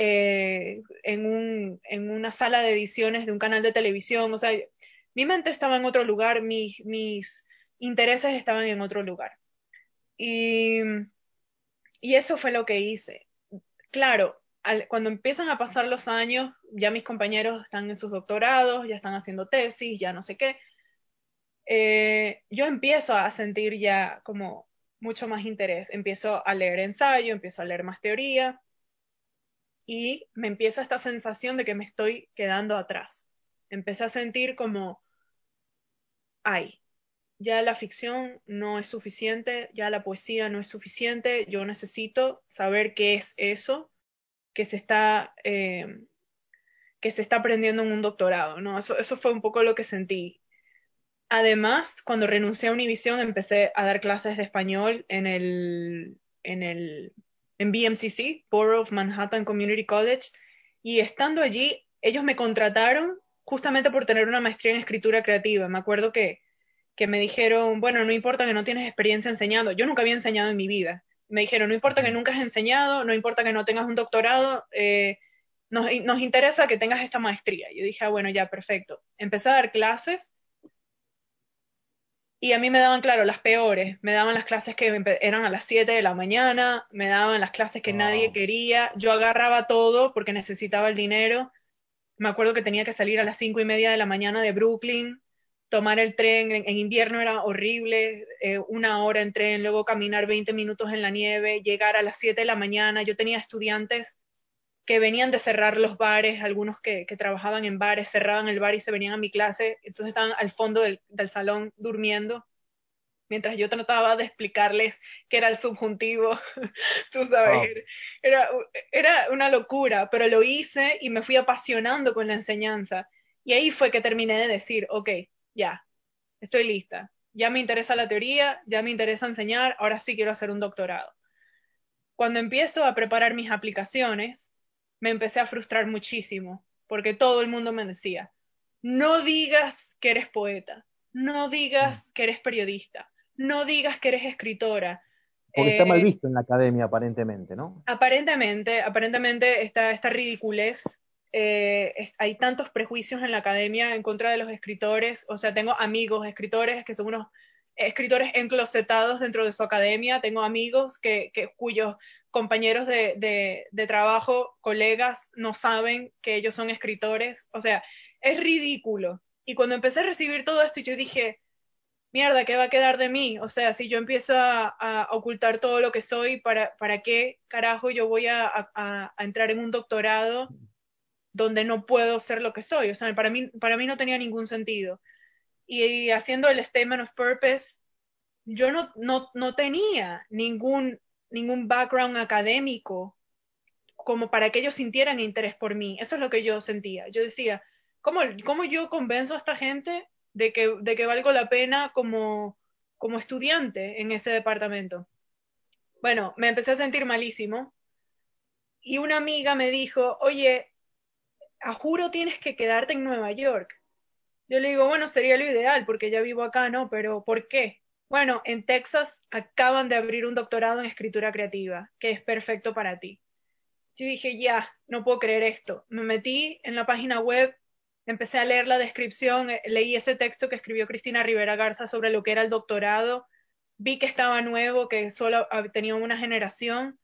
[SPEAKER 1] en una sala de ediciones de un canal de televisión. O sea, mi mente estaba en otro lugar, mis intereses estaban en otro lugar. Y, y eso fue lo que hice. Claro, cuando empiezan a pasar los años, ya mis compañeros están en sus doctorados, ya están haciendo tesis, ya no sé qué, yo empiezo a sentir ya como mucho más interés. Empiezo a leer ensayo, empiezo a leer más teoría y me empieza esta sensación de que me estoy quedando atrás. Empecé a sentir como, ay, ya la ficción no es suficiente, ya la poesía no es suficiente, yo necesito saber qué es eso que se está, que se está aprendiendo en un doctorado, ¿no? Eso fue un poco lo que sentí. Además, cuando renuncié a Univision, empecé a dar clases de español en BMCC, Borough of Manhattan Community College, y estando allí, ellos me contrataron justamente por tener una maestría en escritura creativa. Me acuerdo que me dijeron, bueno, no importa que no tienes experiencia enseñando, yo nunca había enseñado en mi vida. Me dijeron, no importa que nunca has enseñado, no importa que no tengas un doctorado, nos interesa que tengas esta maestría. Yo dije, ah, bueno, ya, perfecto. Empecé a dar clases y a mí me daban, claro, las peores. Me daban las clases que eran a las 7 de la mañana, me daban las clases que nadie
[SPEAKER 2] Oh,
[SPEAKER 1] quería. Yo agarraba todo porque necesitaba el dinero. Me acuerdo que tenía que salir a las 5:30 de la mañana de Brooklyn, tomar el tren. En invierno era horrible, 1 hora en tren, luego caminar 20 minutos en la nieve, llegar a las 7 de la mañana. Yo tenía estudiantes que venían de cerrar los bares, algunos que trabajaban en bares, cerraban el bar y se venían a mi clase, entonces estaban al fondo del salón durmiendo, mientras yo trataba de explicarles qué era el subjuntivo, tú sabes,
[SPEAKER 2] wow.
[SPEAKER 1] era, era una locura, pero lo hice y me fui apasionando con la enseñanza. Y ahí fue que terminé de decir, ok, ya, estoy lista, ya me interesa la teoría, ya me interesa enseñar, ahora sí quiero hacer un doctorado. Cuando empiezo a preparar mis aplicaciones, me empecé a frustrar muchísimo, porque todo el mundo me decía, no digas que eres poeta, no
[SPEAKER 2] Mm.
[SPEAKER 1] digas que eres periodista, no digas que eres escritora.
[SPEAKER 2] Porque está mal
[SPEAKER 1] Eh,
[SPEAKER 2] visto en la academia, aparentemente, ¿no?
[SPEAKER 1] aparentemente esta ridiculez, hay tantos prejuicios en la academia en contra de los escritores. O sea, tengo amigos escritores que son unos escritores enclosetados dentro de su academia, tengo amigos cuyos compañeros de trabajo, colegas, no saben que ellos son escritores. O sea, es ridículo. Y cuando empecé a recibir todo esto, yo dije, mierda, ¿qué va a quedar de mí? O sea, si yo empiezo a ocultar todo lo que soy, ¿para qué carajo yo voy a entrar en un doctorado donde no puedo ser lo que soy? O sea, para mí no tenía ningún sentido. Y haciendo el Statement of Purpose, yo no tenía ningún background académico como para que ellos sintieran interés por mí. Eso es lo que yo sentía. Yo decía, ¿cómo yo convenzo a esta gente de que valgo la pena como estudiante en ese departamento? Bueno, me empecé a sentir malísimo y una amiga me dijo, oye, a juro tienes que quedarte en Nueva York. Yo le digo, bueno, sería lo ideal porque ya vivo acá, ¿no? Pero ¿por qué? Bueno, en Texas acaban de abrir un doctorado en escritura creativa, que es perfecto para ti. Yo dije, ya, no puedo creer esto. Me metí en la página web, empecé a leer la descripción, leí ese texto que escribió Cristina Rivera Garza sobre lo que era el doctorado, vi que estaba nuevo, que solo tenía una generación,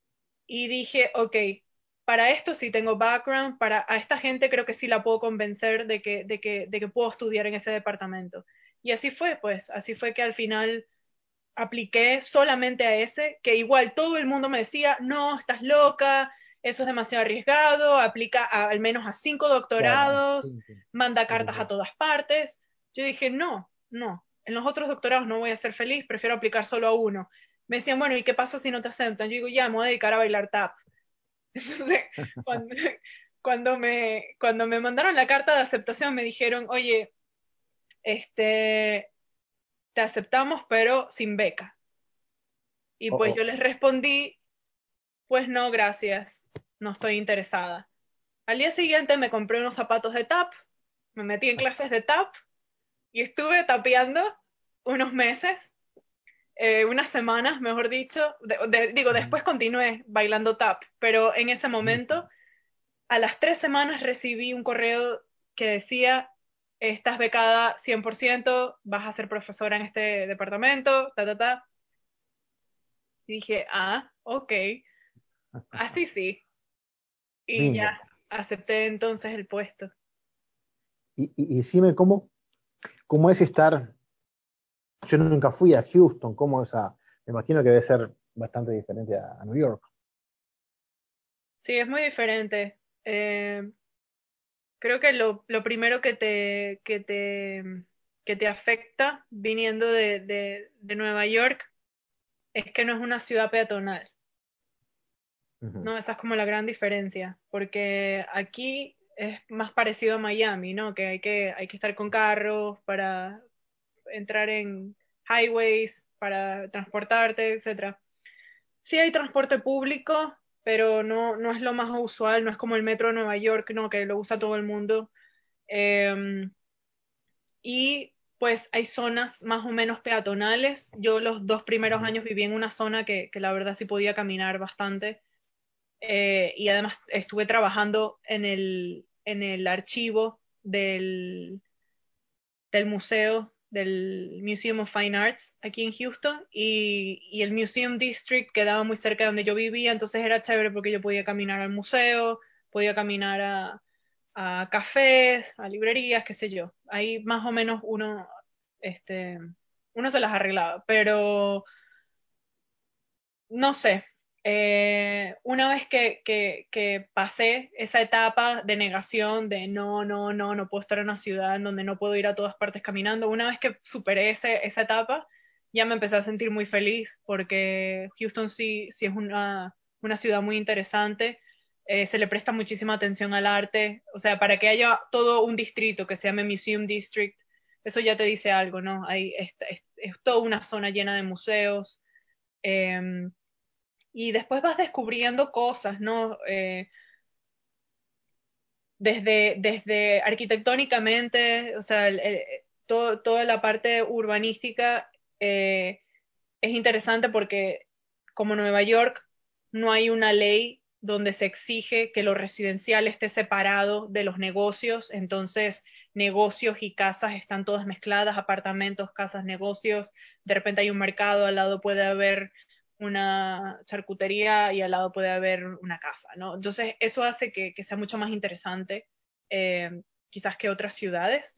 [SPEAKER 1] y dije, ok, para esto sí tengo background, a esta gente creo que sí la puedo convencer de que puedo estudiar en ese departamento. Y así fue, pues, así fue que al final apliqué solamente a ese, que igual todo el mundo me decía, no, estás loca, eso es demasiado arriesgado, aplica al menos a 5 doctorados,
[SPEAKER 2] Sí, sí,
[SPEAKER 1] manda
[SPEAKER 2] sí, sí,
[SPEAKER 1] cartas a
[SPEAKER 2] sí.
[SPEAKER 1] todas partes. Yo dije, no, no, en los otros doctorados no voy a ser feliz, prefiero aplicar solo a uno. Me decían, bueno, ¿y qué pasa si no te aceptan? Yo digo, ya, me voy a dedicar a bailar tap. Entonces, cuando, cuando me mandaron la carta de aceptación, me dijeron, oye, este, te aceptamos, pero sin beca. Y
[SPEAKER 2] Oh,
[SPEAKER 1] pues yo
[SPEAKER 2] oh.
[SPEAKER 1] les respondí, pues no, gracias, no estoy interesada. Al día siguiente me compré unos zapatos de tap, me metí en clases de tap y estuve tapeando unos meses, unas semanas, mejor dicho. Después continué bailando tap, pero en ese momento, a las 3 semanas recibí un correo que decía, estás becada 100%, vas a ser profesora en este departamento, ta, ta, ta. Y dije, ok, así sí. Y ya
[SPEAKER 2] Bingo.
[SPEAKER 1] acepté entonces el puesto.
[SPEAKER 2] Y decime cómo es estar. Yo nunca fui a Houston, cómo es me imagino que debe ser bastante diferente a New York.
[SPEAKER 1] Sí, es muy diferente. Creo que lo primero que te afecta viniendo de Nueva York es que no es una ciudad peatonal,
[SPEAKER 2] Ujú.
[SPEAKER 1] ¿no? Esa es como la gran diferencia, porque aquí es más parecido a Miami, ¿no? Que hay que estar con carros para entrar en highways, para transportarte, etcétera. Sí hay transporte público, pero no es lo más usual, no es como el metro de Nueva York, ¿no? Que lo usa todo el mundo. Eh, y pues hay zonas más o menos peatonales. Yo los 2 primeros años viví en una zona que la verdad sí podía caminar bastante. Y además estuve trabajando en el archivo del museo, del Museum of Fine Arts aquí en Houston, y el Museum District quedaba muy cerca de donde yo vivía, entonces era chévere porque yo podía caminar al museo, podía caminar a cafés, a librerías, qué sé yo. Ahí más o menos este, uno se las arreglaba, pero no sé, una vez que pasé esa etapa de negación, de no puedo estar en una ciudad en donde no puedo ir a todas partes caminando, una vez que superé esa etapa, ya me empecé a sentir muy feliz, porque Houston sí es una ciudad muy interesante, se le presta muchísima atención al arte, o sea, para que haya todo un distrito que se llame Museum District, eso ya te dice algo, ¿no? Es toda una zona llena de museos. Eh, y después vas descubriendo cosas, ¿no? Desde arquitectónicamente, o sea, toda la parte urbanística es interesante porque como Nueva York no hay una ley donde se exige que lo residencial esté separado de los negocios, entonces negocios y casas están todas mezcladas, apartamentos, casas, negocios, de repente hay un mercado, al lado puede haber una charcutería y al lado puede haber una casa, ¿no? Entonces eso hace que sea mucho más interesante, quizás que otras ciudades.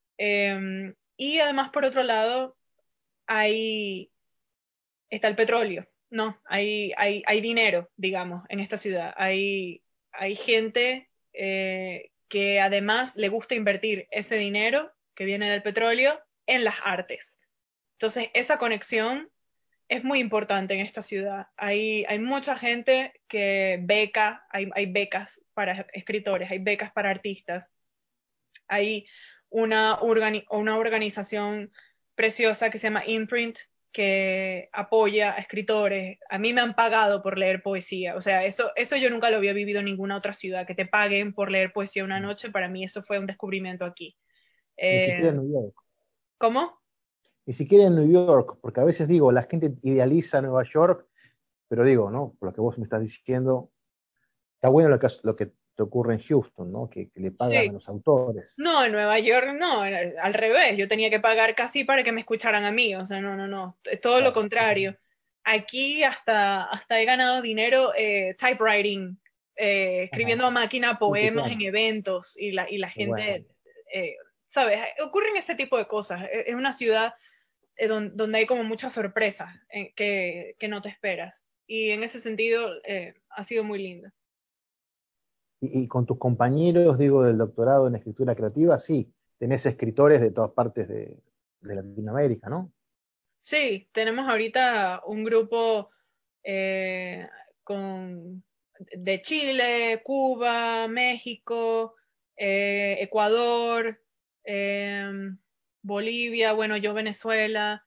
[SPEAKER 1] Y además, por otro lado, hay está el petróleo, ¿no? Hay dinero, digamos, en esta ciudad. Hay gente que además le gusta invertir ese dinero que viene del petróleo en las artes. Entonces, esa conexión es muy importante en esta ciudad. Hay mucha gente que hay becas para escritores, hay becas para artistas, hay una organización preciosa que se llama Imprint que apoya a escritores. A mí me han pagado por leer poesía. O sea, eso yo nunca lo había vivido en ninguna otra ciudad. Que te paguen por leer poesía una noche, para mí eso fue un descubrimiento aquí.
[SPEAKER 2] Ni siquiera en
[SPEAKER 1] Eh,
[SPEAKER 2] New York.
[SPEAKER 1] ¿Cómo?
[SPEAKER 2] Ni siquiera en New York, porque a veces digo, la gente idealiza Nueva York, pero digo, ¿no? Por lo que vos me estás diciendo, está bueno lo que te ocurre en Houston, ¿no? Que le pagan a
[SPEAKER 1] Sí.
[SPEAKER 2] los autores.
[SPEAKER 1] No, en Nueva York no, al revés, yo tenía que pagar casi para que me escucharan a mí, o sea, no, es todo lo
[SPEAKER 2] Claro.
[SPEAKER 1] contrario. Aquí hasta he ganado dinero typewriting,
[SPEAKER 2] Ajá.
[SPEAKER 1] escribiendo a máquina
[SPEAKER 2] Sí, sí,
[SPEAKER 1] poemas en
[SPEAKER 2] claro.
[SPEAKER 1] eventos y la
[SPEAKER 2] Qué bueno.
[SPEAKER 1] gente, ¿sabes? Ocurren ese tipo de cosas. Es una ciudad donde hay como muchas sorpresas que no te esperas. Y en ese sentido ha sido muy lindo.
[SPEAKER 2] Y con tus compañeros, digo, del doctorado en escritura creativa, sí, tenés escritores de todas partes de Latinoamérica, ¿no?
[SPEAKER 1] Sí, tenemos ahorita un grupo eh, con, de Chile, Cuba, México, Ecuador, eh, Bolivia, bueno, yo Venezuela.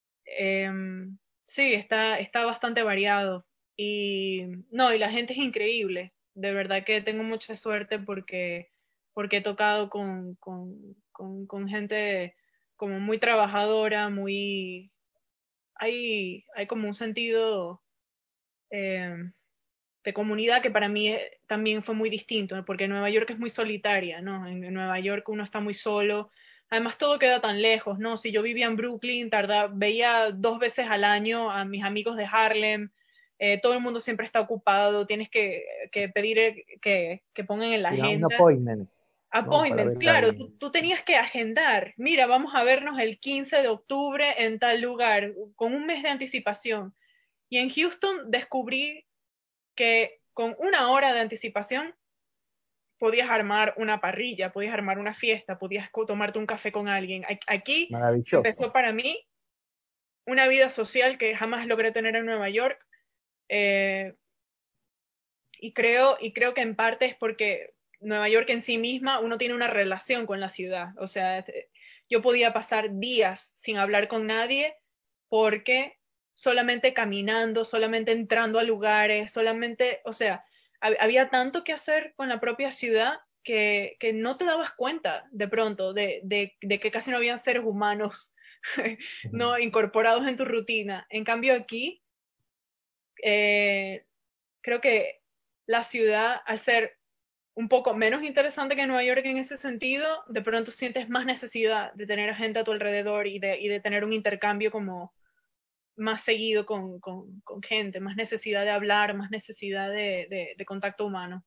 [SPEAKER 1] Sí, está bastante variado. Y no, y la gente es increíble. De verdad que tengo mucha suerte porque he tocado con gente como muy trabajadora, muy... Hay como un sentido eh, de comunidad que para mí también fue muy distinto, ¿no? Porque Nueva York es muy solitaria, ¿no? En Nueva York uno está muy solo. Además todo queda tan lejos, ¿no? Si yo vivía en Brooklyn, veía 2 veces al año a mis amigos de Harlem, todo el mundo siempre está ocupado, tienes que pedir que pongan en la
[SPEAKER 2] Era un
[SPEAKER 1] agenda.
[SPEAKER 2] appointment, ¿no? Para
[SPEAKER 1] Appointment,
[SPEAKER 2] ver a
[SPEAKER 1] claro,
[SPEAKER 2] alguien.
[SPEAKER 1] tú tenías que agendar. Mira, vamos a vernos el 15 de octubre en tal lugar, con un mes de anticipación. Y en Houston descubrí que con 1 hora de anticipación podías armar una parrilla, podías armar una fiesta, podías tomarte un café con alguien. Aquí
[SPEAKER 2] Maravilloso.
[SPEAKER 1] empezó para mí una vida social que jamás logré tener en Nueva York, eh, y creo que en parte es porque Nueva York en sí misma uno tiene una relación con la ciudad. O sea, yo podía pasar días sin hablar con nadie porque solamente caminando, solamente entrando a lugares, solamente, o sea, había tanto que hacer con la propia ciudad que no te dabas cuenta de pronto de que casi no habían seres humanos
[SPEAKER 2] Ujú.
[SPEAKER 1] no incorporados en tu rutina. En cambio aquí, eh, creo que la ciudad, al ser un poco menos interesante que Nueva York en ese sentido, de pronto sientes más necesidad de tener a gente a tu alrededor y de tener un intercambio como más seguido con gente, más necesidad de hablar, más necesidad de contacto humano.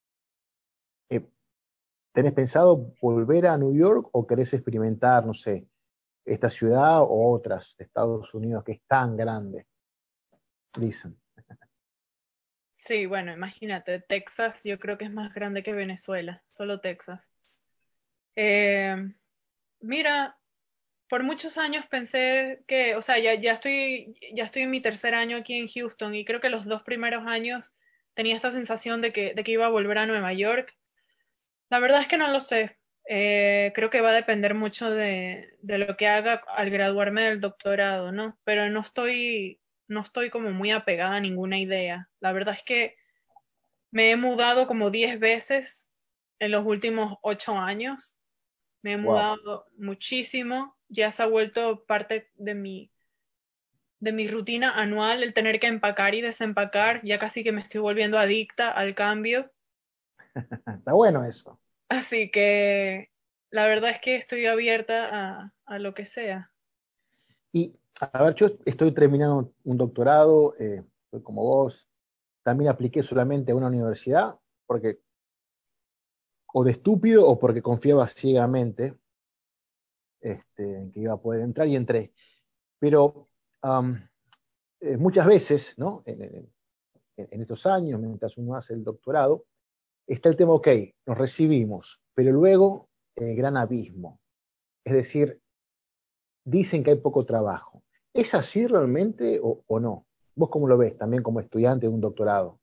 [SPEAKER 2] Eh, ¿Tenés pensado volver a New York o querés experimentar, no sé, esta ciudad o otras de Estados Unidos que es tan grande? Dicen.
[SPEAKER 1] Sí, bueno, imagínate, Texas yo creo que es más grande que Venezuela, solo Texas. Eh, Mira, por muchos años pensé que, o sea, ya estoy en mi tercer año aquí en Houston y creo que los 2 primeros años tenía esta sensación de que iba a volver a Nueva York. La verdad es que no lo sé. Creo que va a depender mucho de lo que haga al graduarme del doctorado, ¿no? Pero no estoy como muy apegada a ninguna idea. La verdad es que me he mudado como 10 veces en los últimos 8 años. Me he
[SPEAKER 2] Wow.
[SPEAKER 1] mudado muchísimo. Ya se ha vuelto parte de mi rutina anual el tener que empacar y desempacar. Ya casi que me estoy volviendo adicta al cambio.
[SPEAKER 2] Está bueno eso.
[SPEAKER 1] Así que la verdad es que estoy abierta a lo que sea.
[SPEAKER 2] Y a ver, yo estoy terminando un doctorado, soy como vos, también apliqué solamente a una universidad, porque o de estúpido o porque confiaba ciegamente en que iba a poder entrar y entré. Pero um, muchas veces, ¿no? En estos años, mientras uno hace el doctorado, está el tema, ok, nos recibimos, pero luego gran abismo. Es decir, dicen que hay poco trabajo. ¿Es así realmente o no? ¿Vos cómo lo ves también como estudiante de un doctorado?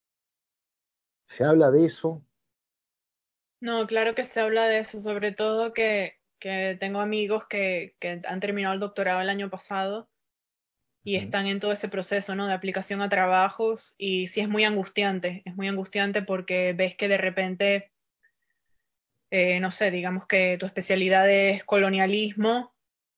[SPEAKER 2] ¿Se habla de eso?
[SPEAKER 1] No, claro que se habla de eso, sobre todo que tengo amigos que han terminado el doctorado el año pasado y
[SPEAKER 2] Ujú.
[SPEAKER 1] están en todo ese proceso, ¿no? De aplicación a trabajos y sí es muy angustiante porque ves que de repente, no sé, digamos que tu especialidad es colonialismo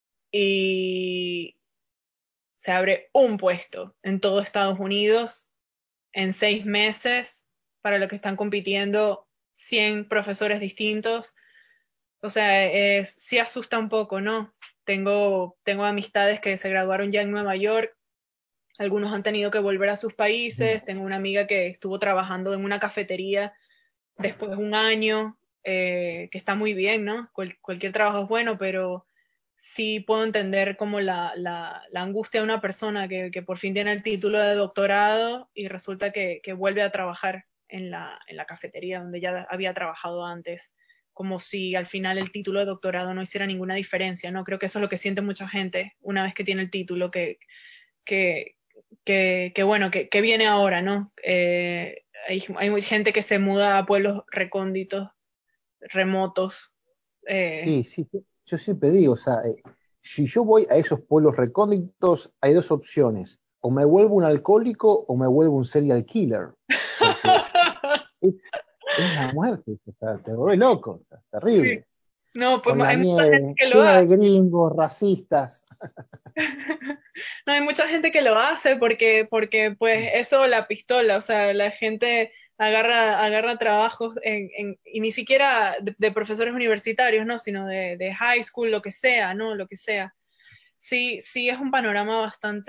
[SPEAKER 1] y se abre un puesto en todo Estados Unidos en 6 meses para lo que están compitiendo 100 profesores distintos. O sea, sí asusta un poco, ¿no? Tengo amistades que se graduaron ya en Nueva York, algunos han tenido que volver a sus
[SPEAKER 2] Ujú.
[SPEAKER 1] países, tengo una amiga que estuvo trabajando en una cafetería después de un año, que está muy bien, ¿no? Cualquier trabajo es bueno, pero sí puedo entender como la angustia de una persona que por fin tiene el título de doctorado y resulta que vuelve a trabajar en la cafetería donde ya había trabajado antes, como si al final el título de doctorado no hiciera ninguna diferencia, ¿no? Creo que eso es lo que siente mucha gente una vez que tiene el título, que, que bueno, que viene ahora, ¿no? Hay gente que se muda a pueblos recónditos, remotos. eh,
[SPEAKER 2] Sí, sí, sí. yo siempre digo, o sea, si yo voy a esos pueblos recónditos, hay dos opciones. O me vuelvo un alcohólico o me vuelvo un serial killer. Porque es, es la muerte, o sea, te vuelve loco, o sea, es
[SPEAKER 1] Sí.
[SPEAKER 2] terrible.
[SPEAKER 1] No, pues
[SPEAKER 2] Con la
[SPEAKER 1] hay mucha gente
[SPEAKER 2] nieve,
[SPEAKER 1] que lo
[SPEAKER 2] llena
[SPEAKER 1] hace.
[SPEAKER 2] de gringos, racistas.
[SPEAKER 1] No, hay mucha gente que lo hace porque pues eso, la pistola, o sea, la gente agarra trabajos y ni siquiera de profesores universitarios, ¿no? Sino de high school, lo que sea, ¿no? Lo que sea. Sí, sí es un panorama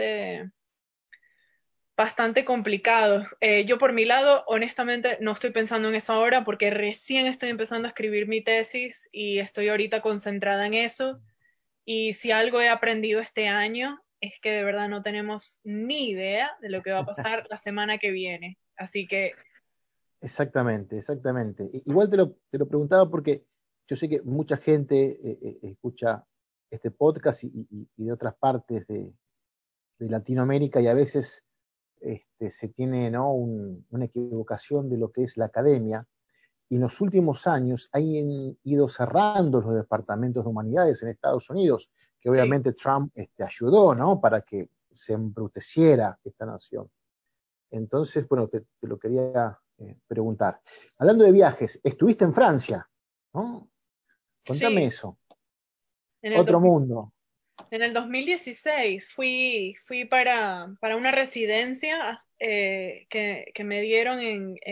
[SPEAKER 1] bastante complicado. Yo por mi lado, honestamente, no estoy pensando en eso ahora porque recién estoy empezando a escribir mi tesis y estoy ahorita concentrada en eso. Y si algo he aprendido este año es que de verdad no tenemos ni idea de lo que va a pasar la semana que viene. Así que
[SPEAKER 2] Exactamente, exactamente. Igual te lo preguntaba porque yo sé que mucha gente escucha este podcast y de otras partes de Latinoamérica y a veces se tiene, ¿no? Una equivocación de lo que es la academia. Y en los últimos años han ido cerrando los departamentos de humanidades en Estados Unidos, que
[SPEAKER 1] sí.
[SPEAKER 2] obviamente Trump ayudó, ¿no? Para que se embruteciera esta nación. Entonces, bueno, te lo quería preguntar. Hablando de viajes, estuviste en Francia, ¿no? Contame
[SPEAKER 1] Sí,
[SPEAKER 2] eso.
[SPEAKER 1] en el,
[SPEAKER 2] Otro
[SPEAKER 1] 2000
[SPEAKER 2] mundo.
[SPEAKER 1] en el 2016 fui para una residencia que me dieron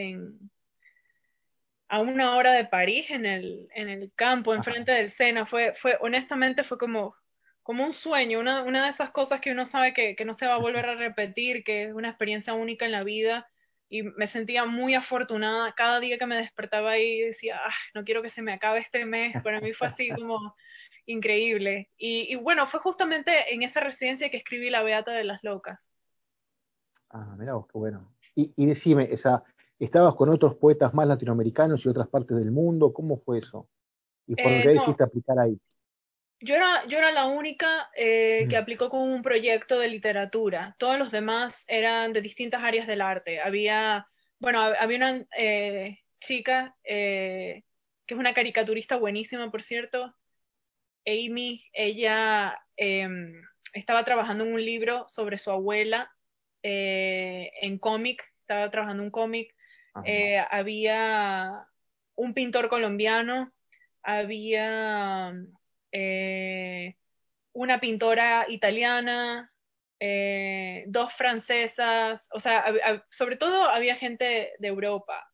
[SPEAKER 1] a una hora de París, en el campo,
[SPEAKER 2] Ajá,
[SPEAKER 1] enfrente del Sena. Honestamente, fue como un sueño, una de esas cosas que uno sabe que no se va a volver a repetir, que es una experiencia única en la vida. Y me sentía muy afortunada. Cada día que me despertaba ahí decía, ah, no quiero que se me acabe este mes. Para mí fue así como increíble. Y bueno, fue justamente en esa residencia que escribí La Beata de las Locas.
[SPEAKER 2] mirá vos, qué bueno. Y decime, ¿estabas con otros poetas más latinoamericanos y otras partes del mundo? ¿Cómo fue eso? ¿Y por qué
[SPEAKER 1] No,
[SPEAKER 2] decidiste aplicar ahí?
[SPEAKER 1] yo era la única que
[SPEAKER 2] Mm.
[SPEAKER 1] aplicó con un proyecto de literatura. Todos los demás eran de distintas áreas del arte. Había una chica que es una caricaturista buenísima, por cierto, Amy. Ella estaba trabajando en un libro sobre su abuela en cómic, estaba trabajando un cómic.
[SPEAKER 2] Ajá.
[SPEAKER 1] Había un pintor colombiano, había eh, una pintora italiana, dos francesas, o sea, sobre todo había gente de Europa.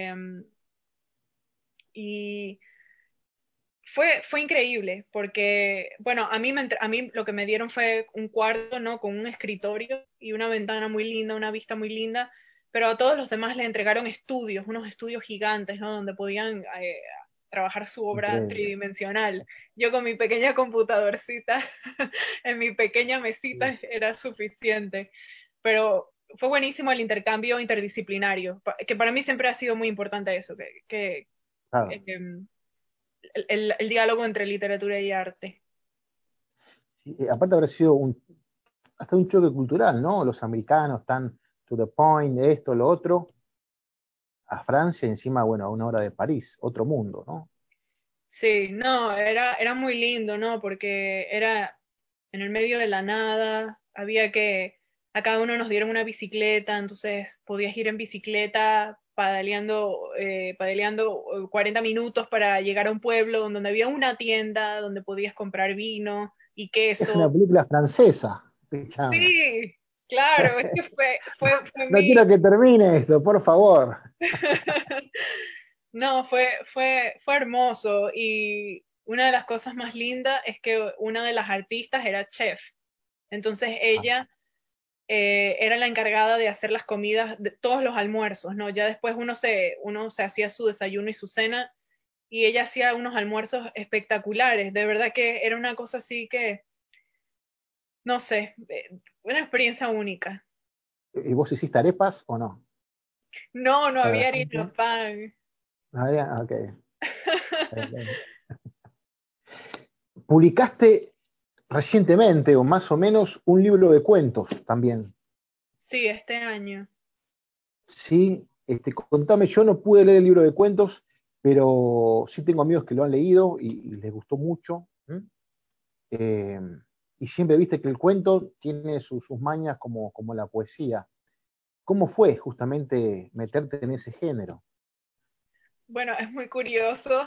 [SPEAKER 1] Y fue increíble porque, bueno, a mí lo que me dieron fue un cuarto, ¿no? Con un escritorio y una ventana muy linda, una vista muy linda, pero a todos los demás le entregaron estudios, unos estudios gigantes, ¿no? Donde podían trabajar su obra
[SPEAKER 2] Increíble.
[SPEAKER 1] tridimensional. Yo con mi pequeña computadorcita, en mi pequeña mesita era suficiente, pero fue buenísimo el intercambio interdisciplinario, que para mí siempre ha sido muy importante eso, que
[SPEAKER 2] Claro.
[SPEAKER 1] em, el diálogo entre literatura y arte.
[SPEAKER 2] Sí, aparte habrá sido hasta un choque cultural, ¿no? Los americanos están to the point, de esto, lo otro, a Francia, encima, bueno, a una hora de París, otro mundo, ¿no?
[SPEAKER 1] Sí, no, era muy lindo, ¿no? Porque era en el medio de la nada, a cada uno nos dieron una bicicleta, entonces podías ir en bicicleta padaleando 40 minutos para llegar a un pueblo donde había una tienda donde podías comprar vino y
[SPEAKER 2] Es una
[SPEAKER 1] queso.
[SPEAKER 2] película francesa, escuchame.
[SPEAKER 1] Sí, claro, es que fue
[SPEAKER 2] No quiero
[SPEAKER 1] mi,
[SPEAKER 2] que termine esto, por favor.
[SPEAKER 1] No, fue hermoso y una de las cosas más lindas es que una de las artistas era chef. Entonces
[SPEAKER 2] Ah,
[SPEAKER 1] ella era la encargada de hacer las comidas de todos los almuerzos, ¿no? Ya después uno se hacía su desayuno y su cena y ella hacía unos almuerzos espectaculares. De verdad que era una cosa así que, no sé, una experiencia única.
[SPEAKER 2] ¿y vos hiciste arepas o no?
[SPEAKER 1] No, no
[SPEAKER 2] Para la
[SPEAKER 1] había
[SPEAKER 2] gente.
[SPEAKER 1] harina pan.
[SPEAKER 2] Ah, ya, ok. Está bien. Publicaste recientemente, o más o menos, un libro de cuentos también.
[SPEAKER 1] Sí, este año.
[SPEAKER 2] Sí, contame, yo no pude leer el libro de cuentos, pero sí tengo amigos que lo han leído y les gustó mucho. ¿Mm? Eh, y siempre viste que el cuento tiene sus mañas como la poesía. ¿Cómo fue justamente meterte en ese género?
[SPEAKER 1] Bueno, es muy curioso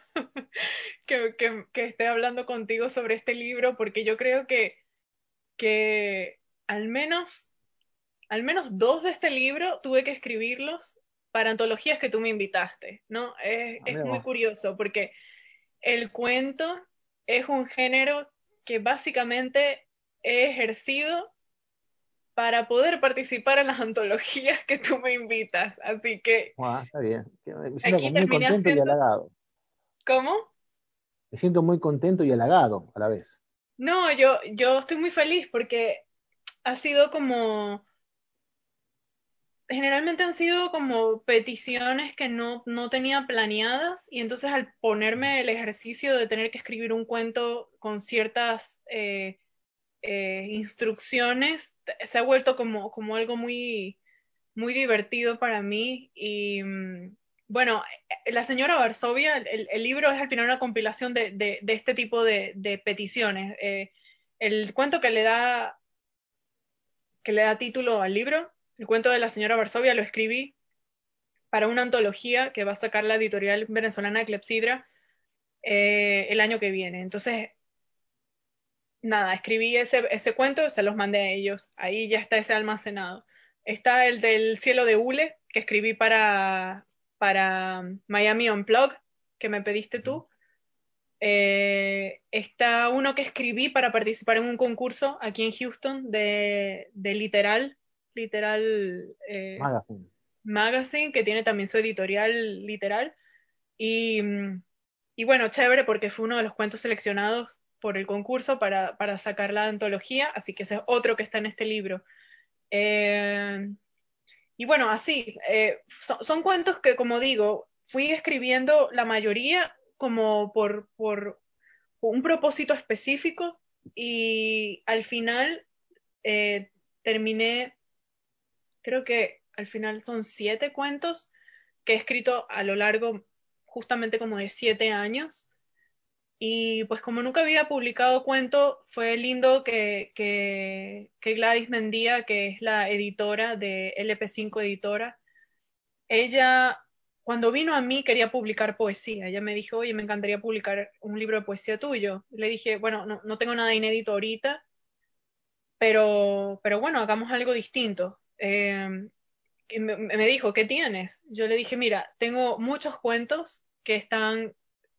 [SPEAKER 1] que esté hablando contigo sobre este libro porque yo creo que al menos, al menos dos de este libro tuve que escribirlos para antologías que tú me invitaste, ¿no?
[SPEAKER 2] A
[SPEAKER 1] Es
[SPEAKER 2] ver,
[SPEAKER 1] muy
[SPEAKER 2] vos.
[SPEAKER 1] curioso porque el cuento es un género que básicamente he ejercido para poder participar en las antologías que tú me invitas. Así que
[SPEAKER 2] Ah, está bien. Me siento
[SPEAKER 1] aquí
[SPEAKER 2] como muy
[SPEAKER 1] terminé
[SPEAKER 2] contento y
[SPEAKER 1] haciendo,
[SPEAKER 2] halagado.
[SPEAKER 1] ¿cómo?
[SPEAKER 2] Me siento muy contento y halagado a la vez.
[SPEAKER 1] No, yo estoy muy feliz porque ha sido como, generalmente han sido como peticiones que no tenía planeadas y entonces al ponerme el ejercicio de tener que escribir un cuento con ciertas instrucciones, se ha vuelto como algo muy divertido para mí. Y bueno, La señora Varsovia, el libro es al final una compilación de este tipo de peticiones. El cuento que le da título al libro, el cuento de la señora Varsovia, lo escribí para una antología que va a sacar la editorial venezolana Clepsidra el año que viene. Entonces, nada, escribí ese cuento, se los mandé a ellos. Ahí ya está ese almacenado. Está el del cielo de Hule, que escribí para Miami Unplugged, que me pediste
[SPEAKER 2] Ujú.
[SPEAKER 1] tú. Está uno que escribí para participar en un concurso aquí en Houston de Literal
[SPEAKER 2] Magazine.
[SPEAKER 1] Magazine, que tiene también su editorial Literal. Y, y bueno, chévere porque fue uno de los cuentos seleccionados por el concurso para sacar la antología, así que ese es otro que está en este libro. Eh, y bueno, así, son cuentos que, como digo, fui escribiendo la mayoría como por un propósito específico y al final eh, terminé, creo que al final son 7 cuentos que he escrito a lo largo justamente como de 7 años. Y pues como nunca había publicado cuento, fue lindo que Gladys Mendía, que es la editora de LP5 Editora, ella cuando vino a mí quería publicar poesía. Ella me dijo, oye, me encantaría publicar un libro de poesía tuyo. Le dije, bueno, no tengo nada inédito ahorita, pero bueno, hagamos algo distinto. Y me dijo, ¿qué tienes? Yo le dije, mira, tengo muchos cuentos que están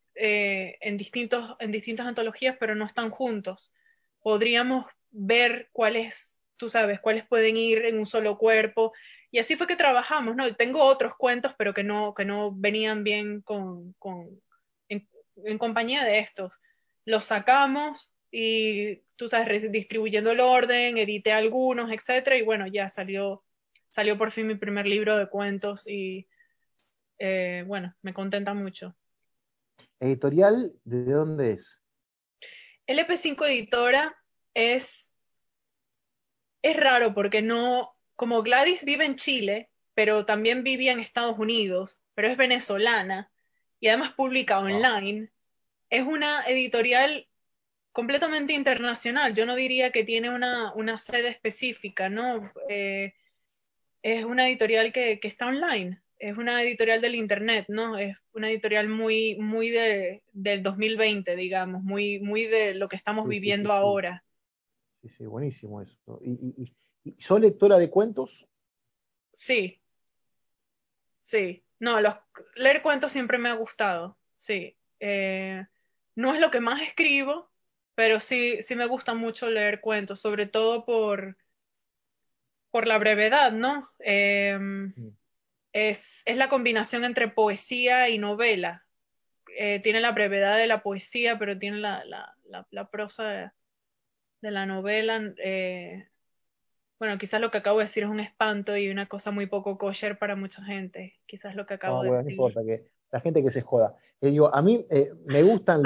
[SPEAKER 1] en distintas antologías, pero no están juntos. Podríamos ver cuáles, tú sabes, cuáles pueden ir en un solo cuerpo. Y así fue que trabajamos, ¿no? Tengo otros cuentos, pero que no venían bien en, en compañía de estos. Los sacamos y, tú sabes, distribuyendo el orden, edité algunos, etcétera, y bueno, ya salió por fin mi primer libro de cuentos y bueno, me contenta mucho.
[SPEAKER 2] ¿Editorial de dónde es?
[SPEAKER 1] LP5 Editora es, es raro porque no, como Gladys vive en Chile, pero también vivía en Estados Unidos, pero es venezolana y además publica
[SPEAKER 2] Wow.
[SPEAKER 1] online, es una editorial completamente internacional. Yo no diría que tiene una sede específica, ¿no? Es una editorial que está online, es una editorial del Internet, ¿no? Es una editorial muy del 2020, digamos, muy de lo que estamos
[SPEAKER 2] Sí, sí, sí,
[SPEAKER 1] viviendo
[SPEAKER 2] sí.
[SPEAKER 1] ahora.
[SPEAKER 2] Sí, sí, buenísimo eso. ¿Y sos lectora de cuentos?
[SPEAKER 1] Sí, sí. No, leer cuentos siempre me ha gustado, sí. No es lo que más escribo, pero sí me gusta mucho leer cuentos, sobre todo por la brevedad, ¿no?
[SPEAKER 2] Mm.
[SPEAKER 1] Es la combinación entre poesía y novela. Tiene la brevedad de la poesía, pero tiene la prosa de la novela. Bueno, quizás lo que acabo de decir es un espanto y una cosa muy poco kosher para mucha gente. Quizás lo que acabo
[SPEAKER 2] No,
[SPEAKER 1] de
[SPEAKER 2] bueno, no
[SPEAKER 1] decir.
[SPEAKER 2] importa, que la gente que se joda. Digo, a mí me gustan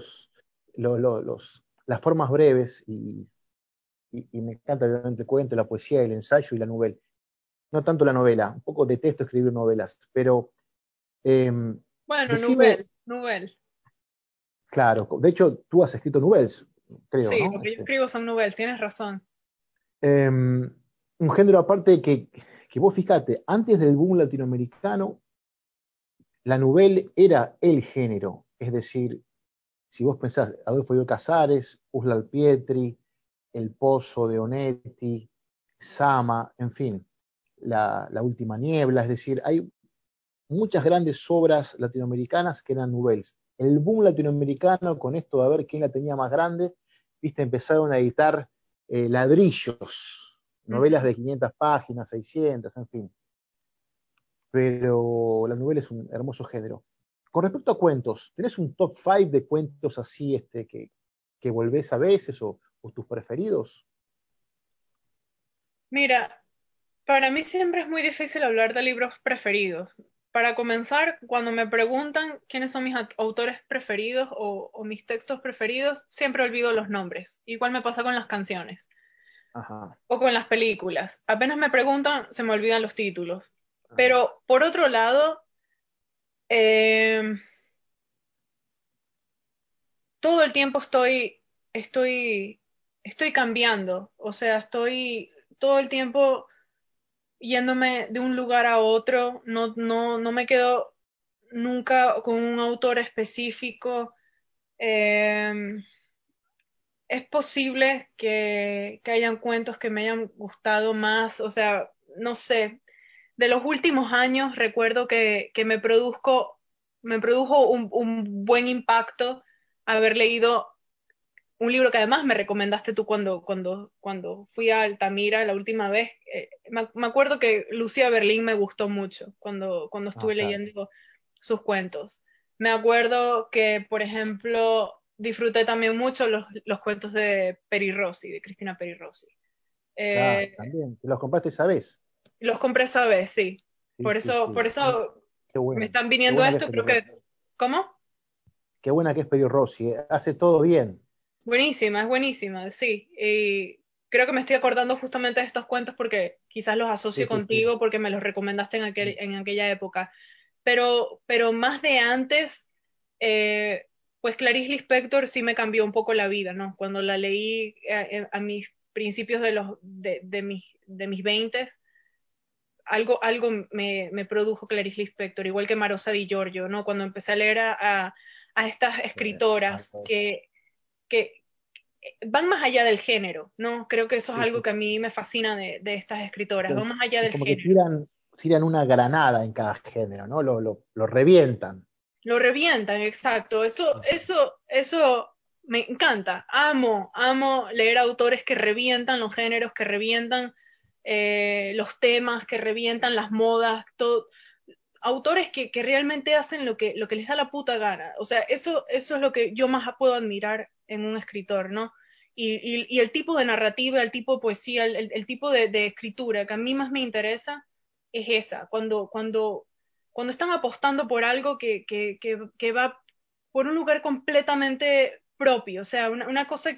[SPEAKER 2] las formas breves y me encanta obviamente el cuento, la poesía, el ensayo y la novela. No tanto la novela, un poco detesto escribir novelas, pero eh,
[SPEAKER 1] Bueno,
[SPEAKER 2] decime,
[SPEAKER 1] Nubel.
[SPEAKER 2] Claro, de hecho, tú has escrito novelas, creo,
[SPEAKER 1] Sí,
[SPEAKER 2] ¿no?
[SPEAKER 1] lo que yo escribo son novelas, tienes razón.
[SPEAKER 2] Un género aparte que vos fíjate, antes del boom latinoamericano, la novela era el género. Es decir, si vos pensás, Adolfo Bioy Casares, Uslal Pietri, El Pozo de Onetti, Sama, en fin, la Última Niebla, es decir, hay muchas grandes obras latinoamericanas que eran novelas. El boom latinoamericano, con esto de a ver quién la tenía más grande, viste, empezaron a editar ladrillos, novelas
[SPEAKER 1] Ujú.
[SPEAKER 2] de 500 páginas, 600, en fin. Pero la novela es un hermoso género. Con respecto a cuentos, ¿tenés un top 5 de cuentos así que volvés a veces o tus preferidos?
[SPEAKER 1] Mira, para mí siempre es muy difícil hablar de libros preferidos. Para comenzar, cuando me preguntan quiénes son mis autores preferidos o mis textos preferidos, siempre olvido los nombres. Igual me pasa con las canciones
[SPEAKER 2] Ajá.
[SPEAKER 1] o con las películas. Apenas me preguntan, se me olvidan los títulos.
[SPEAKER 2] Ajá.
[SPEAKER 1] Pero por otro lado, eh, todo el tiempo estoy, estoy cambiando. O sea, estoy todo el tiempo yéndome de un lugar a otro. No me quedo nunca con un autor específico. Eh, es posible que hayan cuentos que me hayan gustado más, o sea, no sé, de los últimos años recuerdo que me produjo un buen impacto haber leído un libro que además me recomendaste tú cuando fui a Altamira la última vez. Me acuerdo que Lucía Berlín me gustó mucho cuando
[SPEAKER 2] Ah,
[SPEAKER 1] estuve
[SPEAKER 2] claro.
[SPEAKER 1] leyendo sus cuentos. Me acuerdo que, por ejemplo, disfruté también mucho los cuentos de Peri Rossi, de Cristina Peri Rossi.
[SPEAKER 2] Claro,
[SPEAKER 1] Eh,
[SPEAKER 2] también. ¿Te los compraste esa vez?
[SPEAKER 1] los compré esa vez, sí.
[SPEAKER 2] Sí, sí,
[SPEAKER 1] Por
[SPEAKER 2] sí.
[SPEAKER 1] eso
[SPEAKER 2] Qué
[SPEAKER 1] me
[SPEAKER 2] buena.
[SPEAKER 1] están
[SPEAKER 2] Qué
[SPEAKER 1] viniendo a
[SPEAKER 2] buena que es
[SPEAKER 1] esto,
[SPEAKER 2] Peri
[SPEAKER 1] creo
[SPEAKER 2] Rossi.
[SPEAKER 1] que... ¿Cómo?
[SPEAKER 2] Qué buena que es Peri Rossi. Hace todo bien.
[SPEAKER 1] Buenísima, es buenísima, sí. Y creo que me estoy acordando justamente de estos cuentos porque quizás los
[SPEAKER 2] Sí,
[SPEAKER 1] asocio
[SPEAKER 2] sí, sí.
[SPEAKER 1] contigo porque me los recomendaste en aquella época. Pero más de antes, eh, pues Clarice Lispector sí me cambió un poco la vida, ¿no? Cuando la leí a mis principios de mis veintes, algo me produjo Clarice Lispector, igual que Marosa Di Giorgio, ¿no? Cuando empecé a leer a estas escritoras que van más allá del género, ¿no? Creo que eso es
[SPEAKER 2] Sí,
[SPEAKER 1] algo
[SPEAKER 2] sí.
[SPEAKER 1] que a mí me fascina de estas escritoras, van más allá
[SPEAKER 2] Es
[SPEAKER 1] del
[SPEAKER 2] como que
[SPEAKER 1] género.
[SPEAKER 2] tiran una granada en cada género, ¿no? Lo revientan.
[SPEAKER 1] Lo revientan, exacto. Eso me encanta. Amo leer autores que revientan los géneros, que revientan los temas, que revientan las modas, todo. Autores que realmente hacen lo que les da la puta gana. O sea, eso es lo que yo más puedo admirar en un escritor, ¿no? Y el tipo de narrativa, el tipo de poesía, el tipo de escritura que a mí más me interesa es esa, cuando están apostando por algo que va por un lugar completamente propio, o sea, una cosa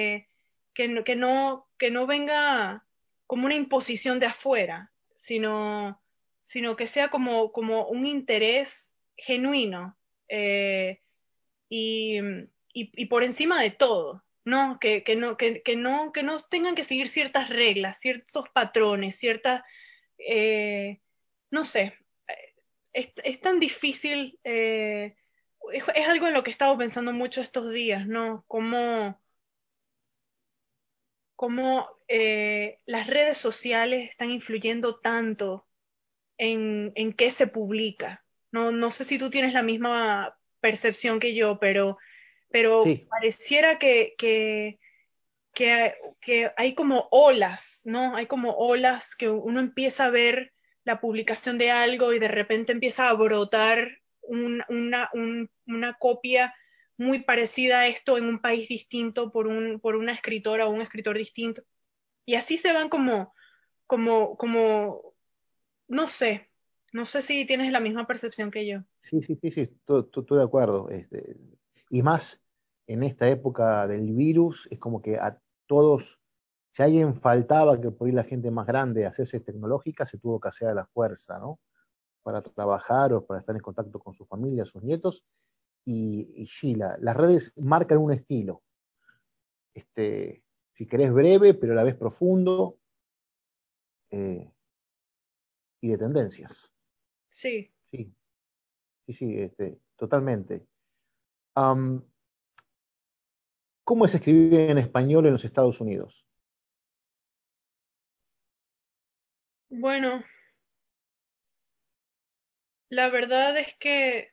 [SPEAKER 1] que no venga como una imposición de afuera, sino que sea como un interés genuino eh, y, y por encima de todo, ¿no? Que no tengan que seguir ciertas reglas, ciertos patrones, ciertas, eh, no sé, es tan difícil, es algo en lo que he estado pensando mucho estos días, ¿no? Cómo las redes sociales están influyendo tanto en qué se publica. No sé si tú tienes la misma percepción que yo, pero
[SPEAKER 2] Sí,
[SPEAKER 1] pareciera que hay como olas, ¿no? Hay como olas que uno empieza a ver la publicación de algo y de repente empieza a brotar una copia muy parecida a esto en un país distinto por una escritora o un escritor distinto. Y así se van como no sé, no sé si tienes la misma percepción que yo.
[SPEAKER 2] sí, sí, sí, sí, estoy de acuerdo. Y más en esta época del virus, es como que a todos, si alguien faltaba que por ahí la gente más grande hacerse tecnológica, se tuvo que hacer a la fuerza, ¿no? Para trabajar o para estar en contacto con su familia, sus nietos. y sí, las redes marcan un estilo, si querés breve, pero a la vez profundo, eh, y de tendencias.
[SPEAKER 1] Sí.
[SPEAKER 2] Sí, sí, sí, totalmente. Am, ¿Cómo es escribir en español en los Estados Unidos?
[SPEAKER 1] Bueno, la verdad es que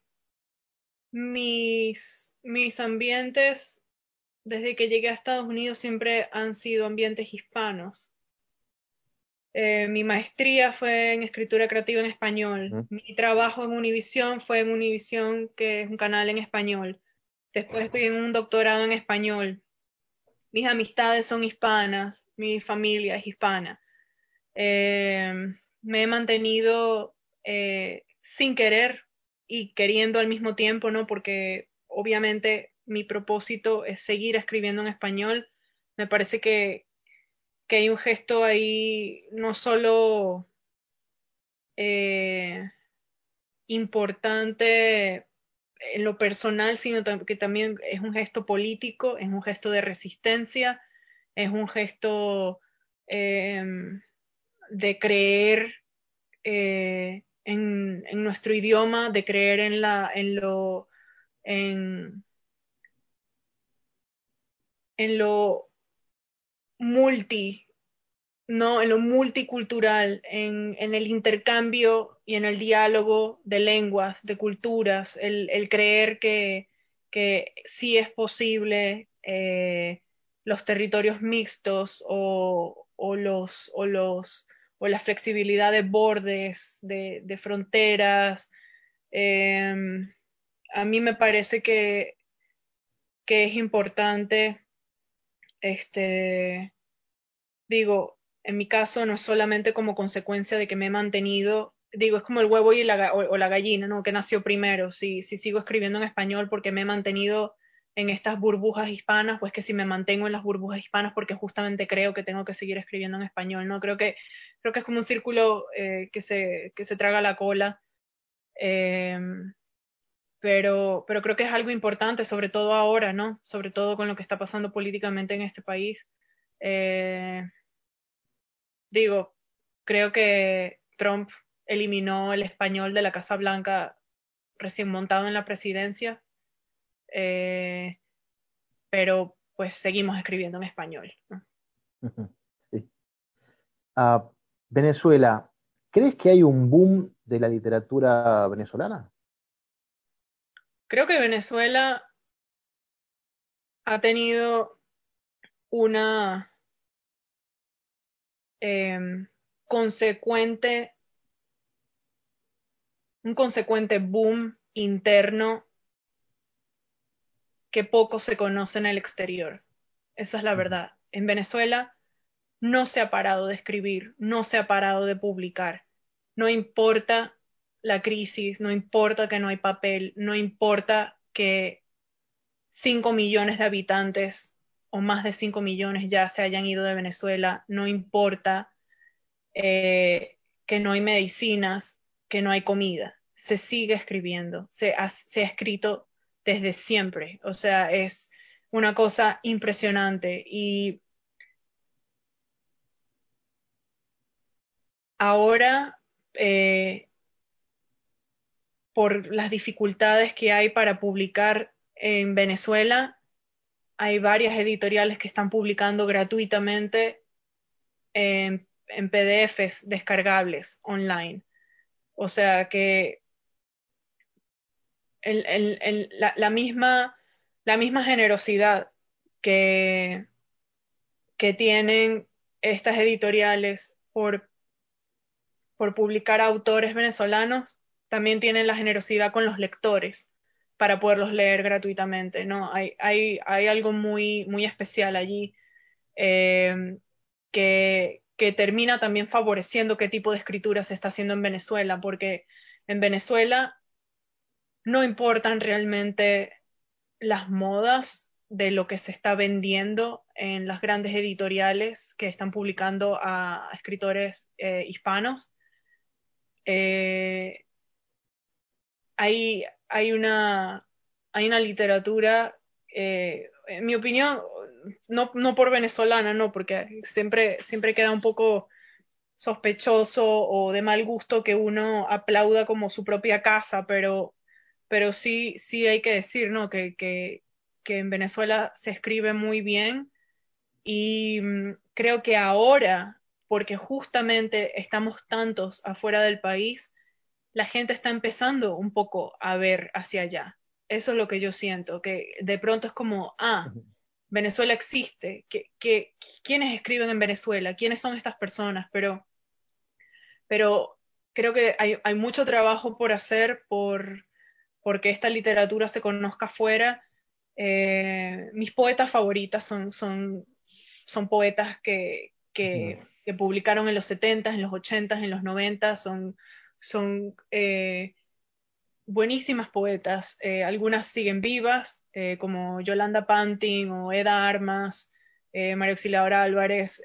[SPEAKER 1] mis ambientes desde que llegué a Estados Unidos siempre han sido ambientes hispanos. Mi maestría fue en escritura creativa en español.
[SPEAKER 2] ¿Mm?
[SPEAKER 1] Mi trabajo en Univision fue en Univision, que es un canal en español. Después estoy en un doctorado en español. Mis amistades son hispanas, mi familia es hispana. Eh, Me he mantenido sin querer y queriendo al mismo tiempo, ¿no? Porque obviamente mi propósito es seguir escribiendo en español. Me parece que hay un gesto ahí no solo eh, importante en lo personal, sino que también es un gesto político, es un gesto de resistencia, es un gesto eh, de creer en nuestro idioma, de creer en, en lo multi, ¿no? En lo multicultural, en el intercambio y en el diálogo de lenguas, de culturas, el creer que sí es posible los territorios mixtos o la flexibilidad de bordes, de fronteras. Eh, a mí me parece que es importante, este, digo, en mi caso no es solamente como consecuencia de que me he mantenido, digo, es como el huevo y o la gallina, ¿no? Que nació primero. Si sigo escribiendo en español porque me he mantenido en estas burbujas hispanas, pues que si me mantengo en las burbujas hispanas porque justamente creo que tengo que seguir escribiendo en español, ¿no? Creo que es como un círculo que se traga la cola. Eh, pero creo que es algo importante, sobre todo ahora, ¿no? Sobre todo con lo que está pasando políticamente en este país. Eh, Digo, creo que Trump eliminó el español de la Casa Blanca recién montado en la presidencia, eh, pero pues seguimos escribiendo en español, ¿no?
[SPEAKER 2] Sí. Ah, Venezuela, ¿crees que hay un boom de la literatura venezolana?
[SPEAKER 1] Creo que Venezuela ha tenido una eh, consecuente, un consecuente boom interno que poco se conoce en el exterior. Esa es la
[SPEAKER 2] Ujú.
[SPEAKER 1] verdad. En Venezuela no se ha parado de escribir, no se ha parado de publicar. No importa la crisis, no importa que no hay papel, no importa que 5 millones de habitantes o más de 5 millones ya se hayan ido de Venezuela, no importa que no hay medicinas, que no hay comida. Se sigue escribiendo, se ha escrito desde siempre. O sea, es una cosa impresionante. Y ahora, por las dificultades que hay para publicar en Venezuela, hay varias editoriales que están publicando gratuitamente en PDFs descargables online. O sea que la misma generosidad que, que tienen estas editoriales por publicar autores venezolanos, también tienen la generosidad con los lectores para poderlos leer gratuitamente, ¿no? Hay algo muy especial allí que termina también favoreciendo qué tipo de escritura se está haciendo en Venezuela, porque en Venezuela no importan realmente las modas de lo que se está vendiendo en las grandes editoriales que están publicando a escritores hispanos. Eh, hay, hay, una, hay una literatura, en mi opinión, no por venezolana, no, porque siempre queda un poco sospechoso o de mal gusto que uno aplauda como su propia casa, pero sí hay que decir, ¿no? Que en Venezuela se escribe muy bien y creo que ahora, porque justamente estamos tantos afuera del país, la gente está empezando un poco a ver hacia allá. Eso es lo que yo siento, que de pronto es como, Venezuela existe, ¿quiénes escriben en Venezuela? ¿Quiénes son estas personas? Pero creo que hay mucho trabajo por hacer porque esta literatura se conozca afuera. Mis poetas favoritas son poetas
[SPEAKER 2] Ujú.
[SPEAKER 1] que publicaron en los 70, en los 80, en los 90, son buenísimas poetas. Algunas siguen vivas, como Yolanda Pantin o Eda Armas, María Auxiliadora Álvarez,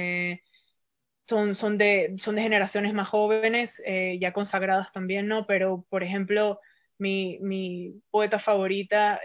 [SPEAKER 1] son de generaciones más jóvenes, ya consagradas también, ¿no? Pero, por ejemplo, mi poeta favorita,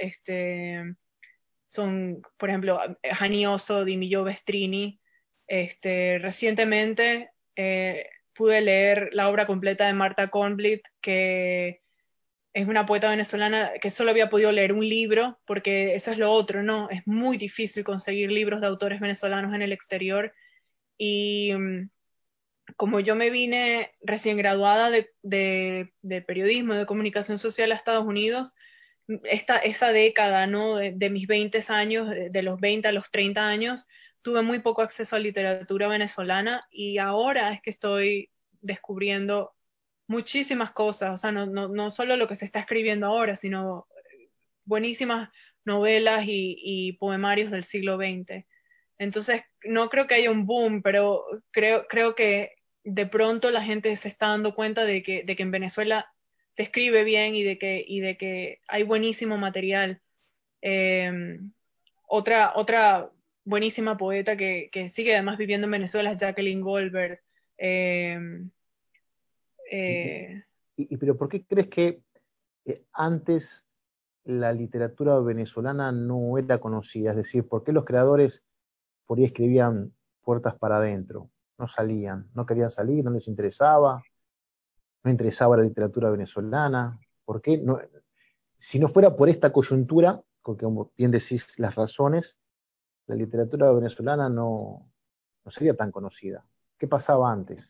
[SPEAKER 1] son, por ejemplo, Hani Oso, Dimillo Bestrini. Recientemente pude leer la obra completa de Marta Kornblit, que es una poeta venezolana que solo había podido leer un libro, porque eso es lo otro, ¿no? Es muy difícil conseguir libros de autores venezolanos en el exterior. Y como yo me vine recién graduada de periodismo, de comunicación social a Estados Unidos, esa década, ¿no? De mis 20 años, de los 20 a los 30 años, tuve muy poco acceso a literatura venezolana y ahora es que estoy descubriendo muchísimas cosas, o sea, no solo lo que se está escribiendo ahora, sino buenísimas novelas y poemarios del siglo XX. Entonces, no creo que haya un boom, pero creo que de pronto la gente se está dando cuenta de que en Venezuela se escribe bien y de que hay buenísimo material. Eh, otra buenísima poeta que sigue además viviendo en Venezuela es Jacqueline Goldberg. Eh,
[SPEAKER 2] Y, y-
[SPEAKER 1] eh,
[SPEAKER 2] pero ¿por qué crees que antes la literatura venezolana no era conocida? Es decir, ¿por qué los creadores por ahí escribían puertas para adentro? No salían, no querían salir, no les interesaba, no interesaba la literatura venezolana. ¿Por qué? No, si no fuera por esta coyuntura, porque como bien decís las razones, la literatura venezolana no sería tan conocida. ¿Qué pasaba antes?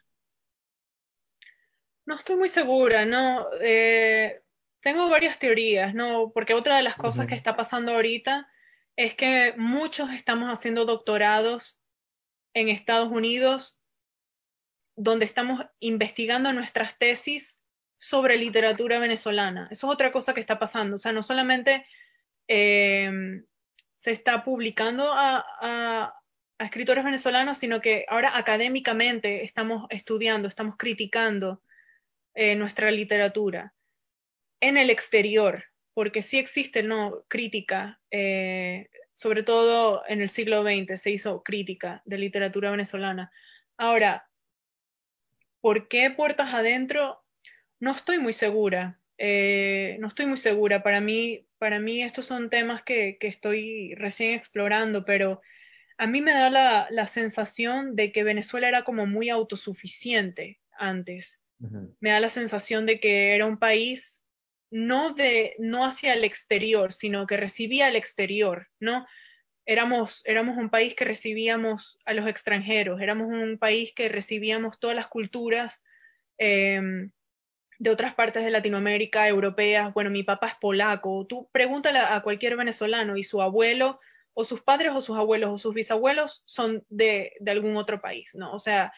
[SPEAKER 1] no estoy muy segura, ¿no? Tengo varias teorías, ¿no? Porque otra de las cosas que
[SPEAKER 2] Ujú,
[SPEAKER 1] está pasando ahorita es que muchos estamos haciendo doctorados en Estados Unidos donde estamos investigando nuestras tesis sobre literatura venezolana. Eso es otra cosa que está pasando. O sea, no solamente eh, se está publicando a escritores venezolanos, sino que ahora académicamente estamos estudiando, estamos criticando nuestra literatura en el exterior, porque sí existe, ¿no? Crítica, sobre todo en el siglo XX se hizo crítica de literatura venezolana. Ahora, ¿por qué puertas adentro? No estoy muy segura. No estoy muy segura. Para mí estos son temas que estoy recién explorando, pero a mí me da la sensación de que Venezuela era como muy autosuficiente antes.
[SPEAKER 2] ujú.
[SPEAKER 1] Me da la sensación de que era un país no hacia el exterior, sino que recibía al exterior, ¿no? Éramos un país que recibíamos a los extranjeros, éramos un país que recibíamos todas las culturas eh, de otras partes de Latinoamérica, europeas. Bueno, mi papá es polaco. Tú pregúntale a cualquier venezolano y su abuelo, o sus padres, o sus abuelos, o sus bisabuelos son de algún otro país, ¿no? O sea,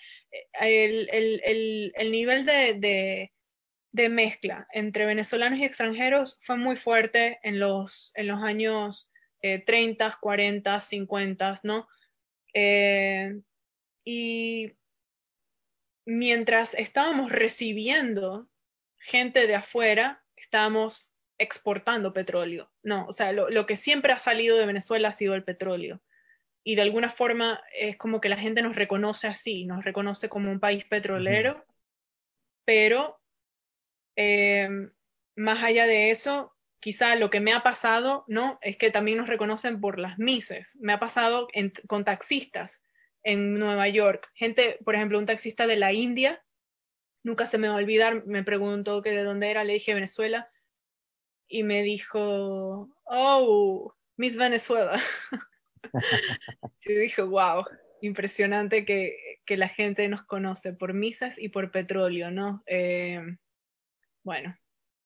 [SPEAKER 1] el nivel de mezcla entre venezolanos y extranjeros fue muy fuerte en los años 30, 40, 50, ¿no? Eh, y mientras estábamos recibiendo gente de afuera, estábamos exportando petróleo. No, o sea, lo que siempre ha salido de Venezuela ha sido el petróleo. Y de alguna forma es como que la gente nos reconoce así, nos reconoce como un país
[SPEAKER 2] Ujú.
[SPEAKER 1] petrolero, pero eh, más allá de eso, quizá lo que me ha pasado, ¿no? Es que también nos reconocen por las Misses. Me ha pasado con taxistas en Nueva York. Gente, por ejemplo, un taxista de la India, nunca se me va a olvidar, me preguntó que de dónde era, le dije Venezuela, y me dijo, oh, Miss Venezuela. Y dije, wow, impresionante que la gente nos conoce por misas y por petróleo, ¿no? Bueno,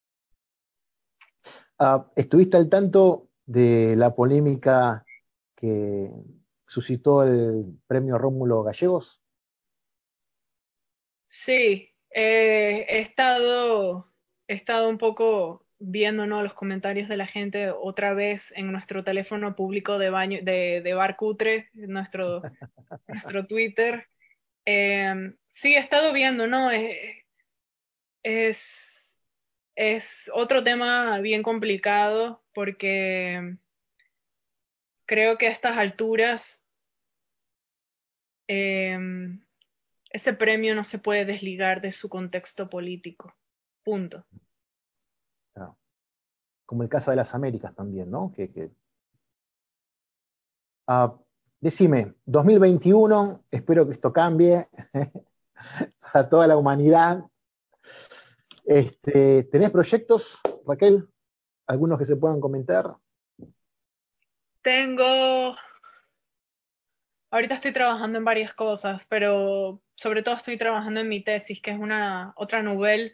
[SPEAKER 2] ¿Estuviste al tanto de la polémica que suscitó el premio Rómulo Gallegos?
[SPEAKER 1] sí, he estado un poco viendo, ¿no? Los comentarios de la gente otra vez en nuestro teléfono público de baño, de bar cutre, nuestro Twitter. Sí, he estado viendo, ¿no? Es, es otro tema bien complicado porque creo que a estas alturas eh, ese premio no se puede desligar de su contexto político. Punto.
[SPEAKER 2] Ah, como el caso de las Américas también, ¿no? Ah, decime, 2021, espero que esto cambie para toda la humanidad. ¿Tenés proyectos, Raquel? ¿Algunos que se puedan comentar?
[SPEAKER 1] Tengo, ahorita estoy trabajando en varias cosas, pero sobre todo estoy trabajando en mi tesis, que es una otra novela.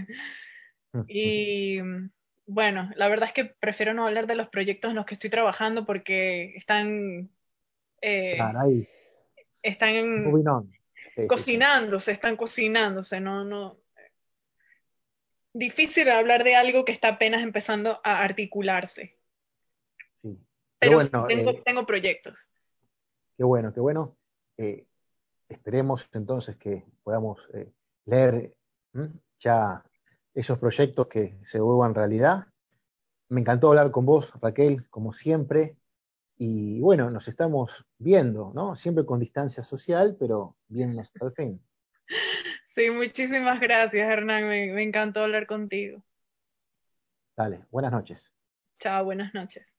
[SPEAKER 1] Y bueno, la verdad es que prefiero no hablar de los proyectos en los que estoy trabajando porque eh,
[SPEAKER 2] Claro, ahí,
[SPEAKER 1] están
[SPEAKER 2] moving on. Sí, sí, sí.
[SPEAKER 1] están cocinándose, no, no. Difícil hablar de algo que está apenas empezando a articularse,
[SPEAKER 2] Sí. Pero
[SPEAKER 1] pero sí
[SPEAKER 2] bueno,
[SPEAKER 1] tengo proyectos.
[SPEAKER 2] qué bueno, qué bueno. Eh, Esperemos entonces que podamos leer ya esos proyectos que se vuelvan realidad. Me encantó hablar con vos, Raquel, como siempre. Y bueno, nos estamos viendo, ¿no? Siempre con distancia social, pero viéndonos hasta el fin.
[SPEAKER 1] Sí, muchísimas gracias, Hernán. Me encantó hablar contigo.
[SPEAKER 2] Dale, buenas noches.
[SPEAKER 1] Chao, buenas noches.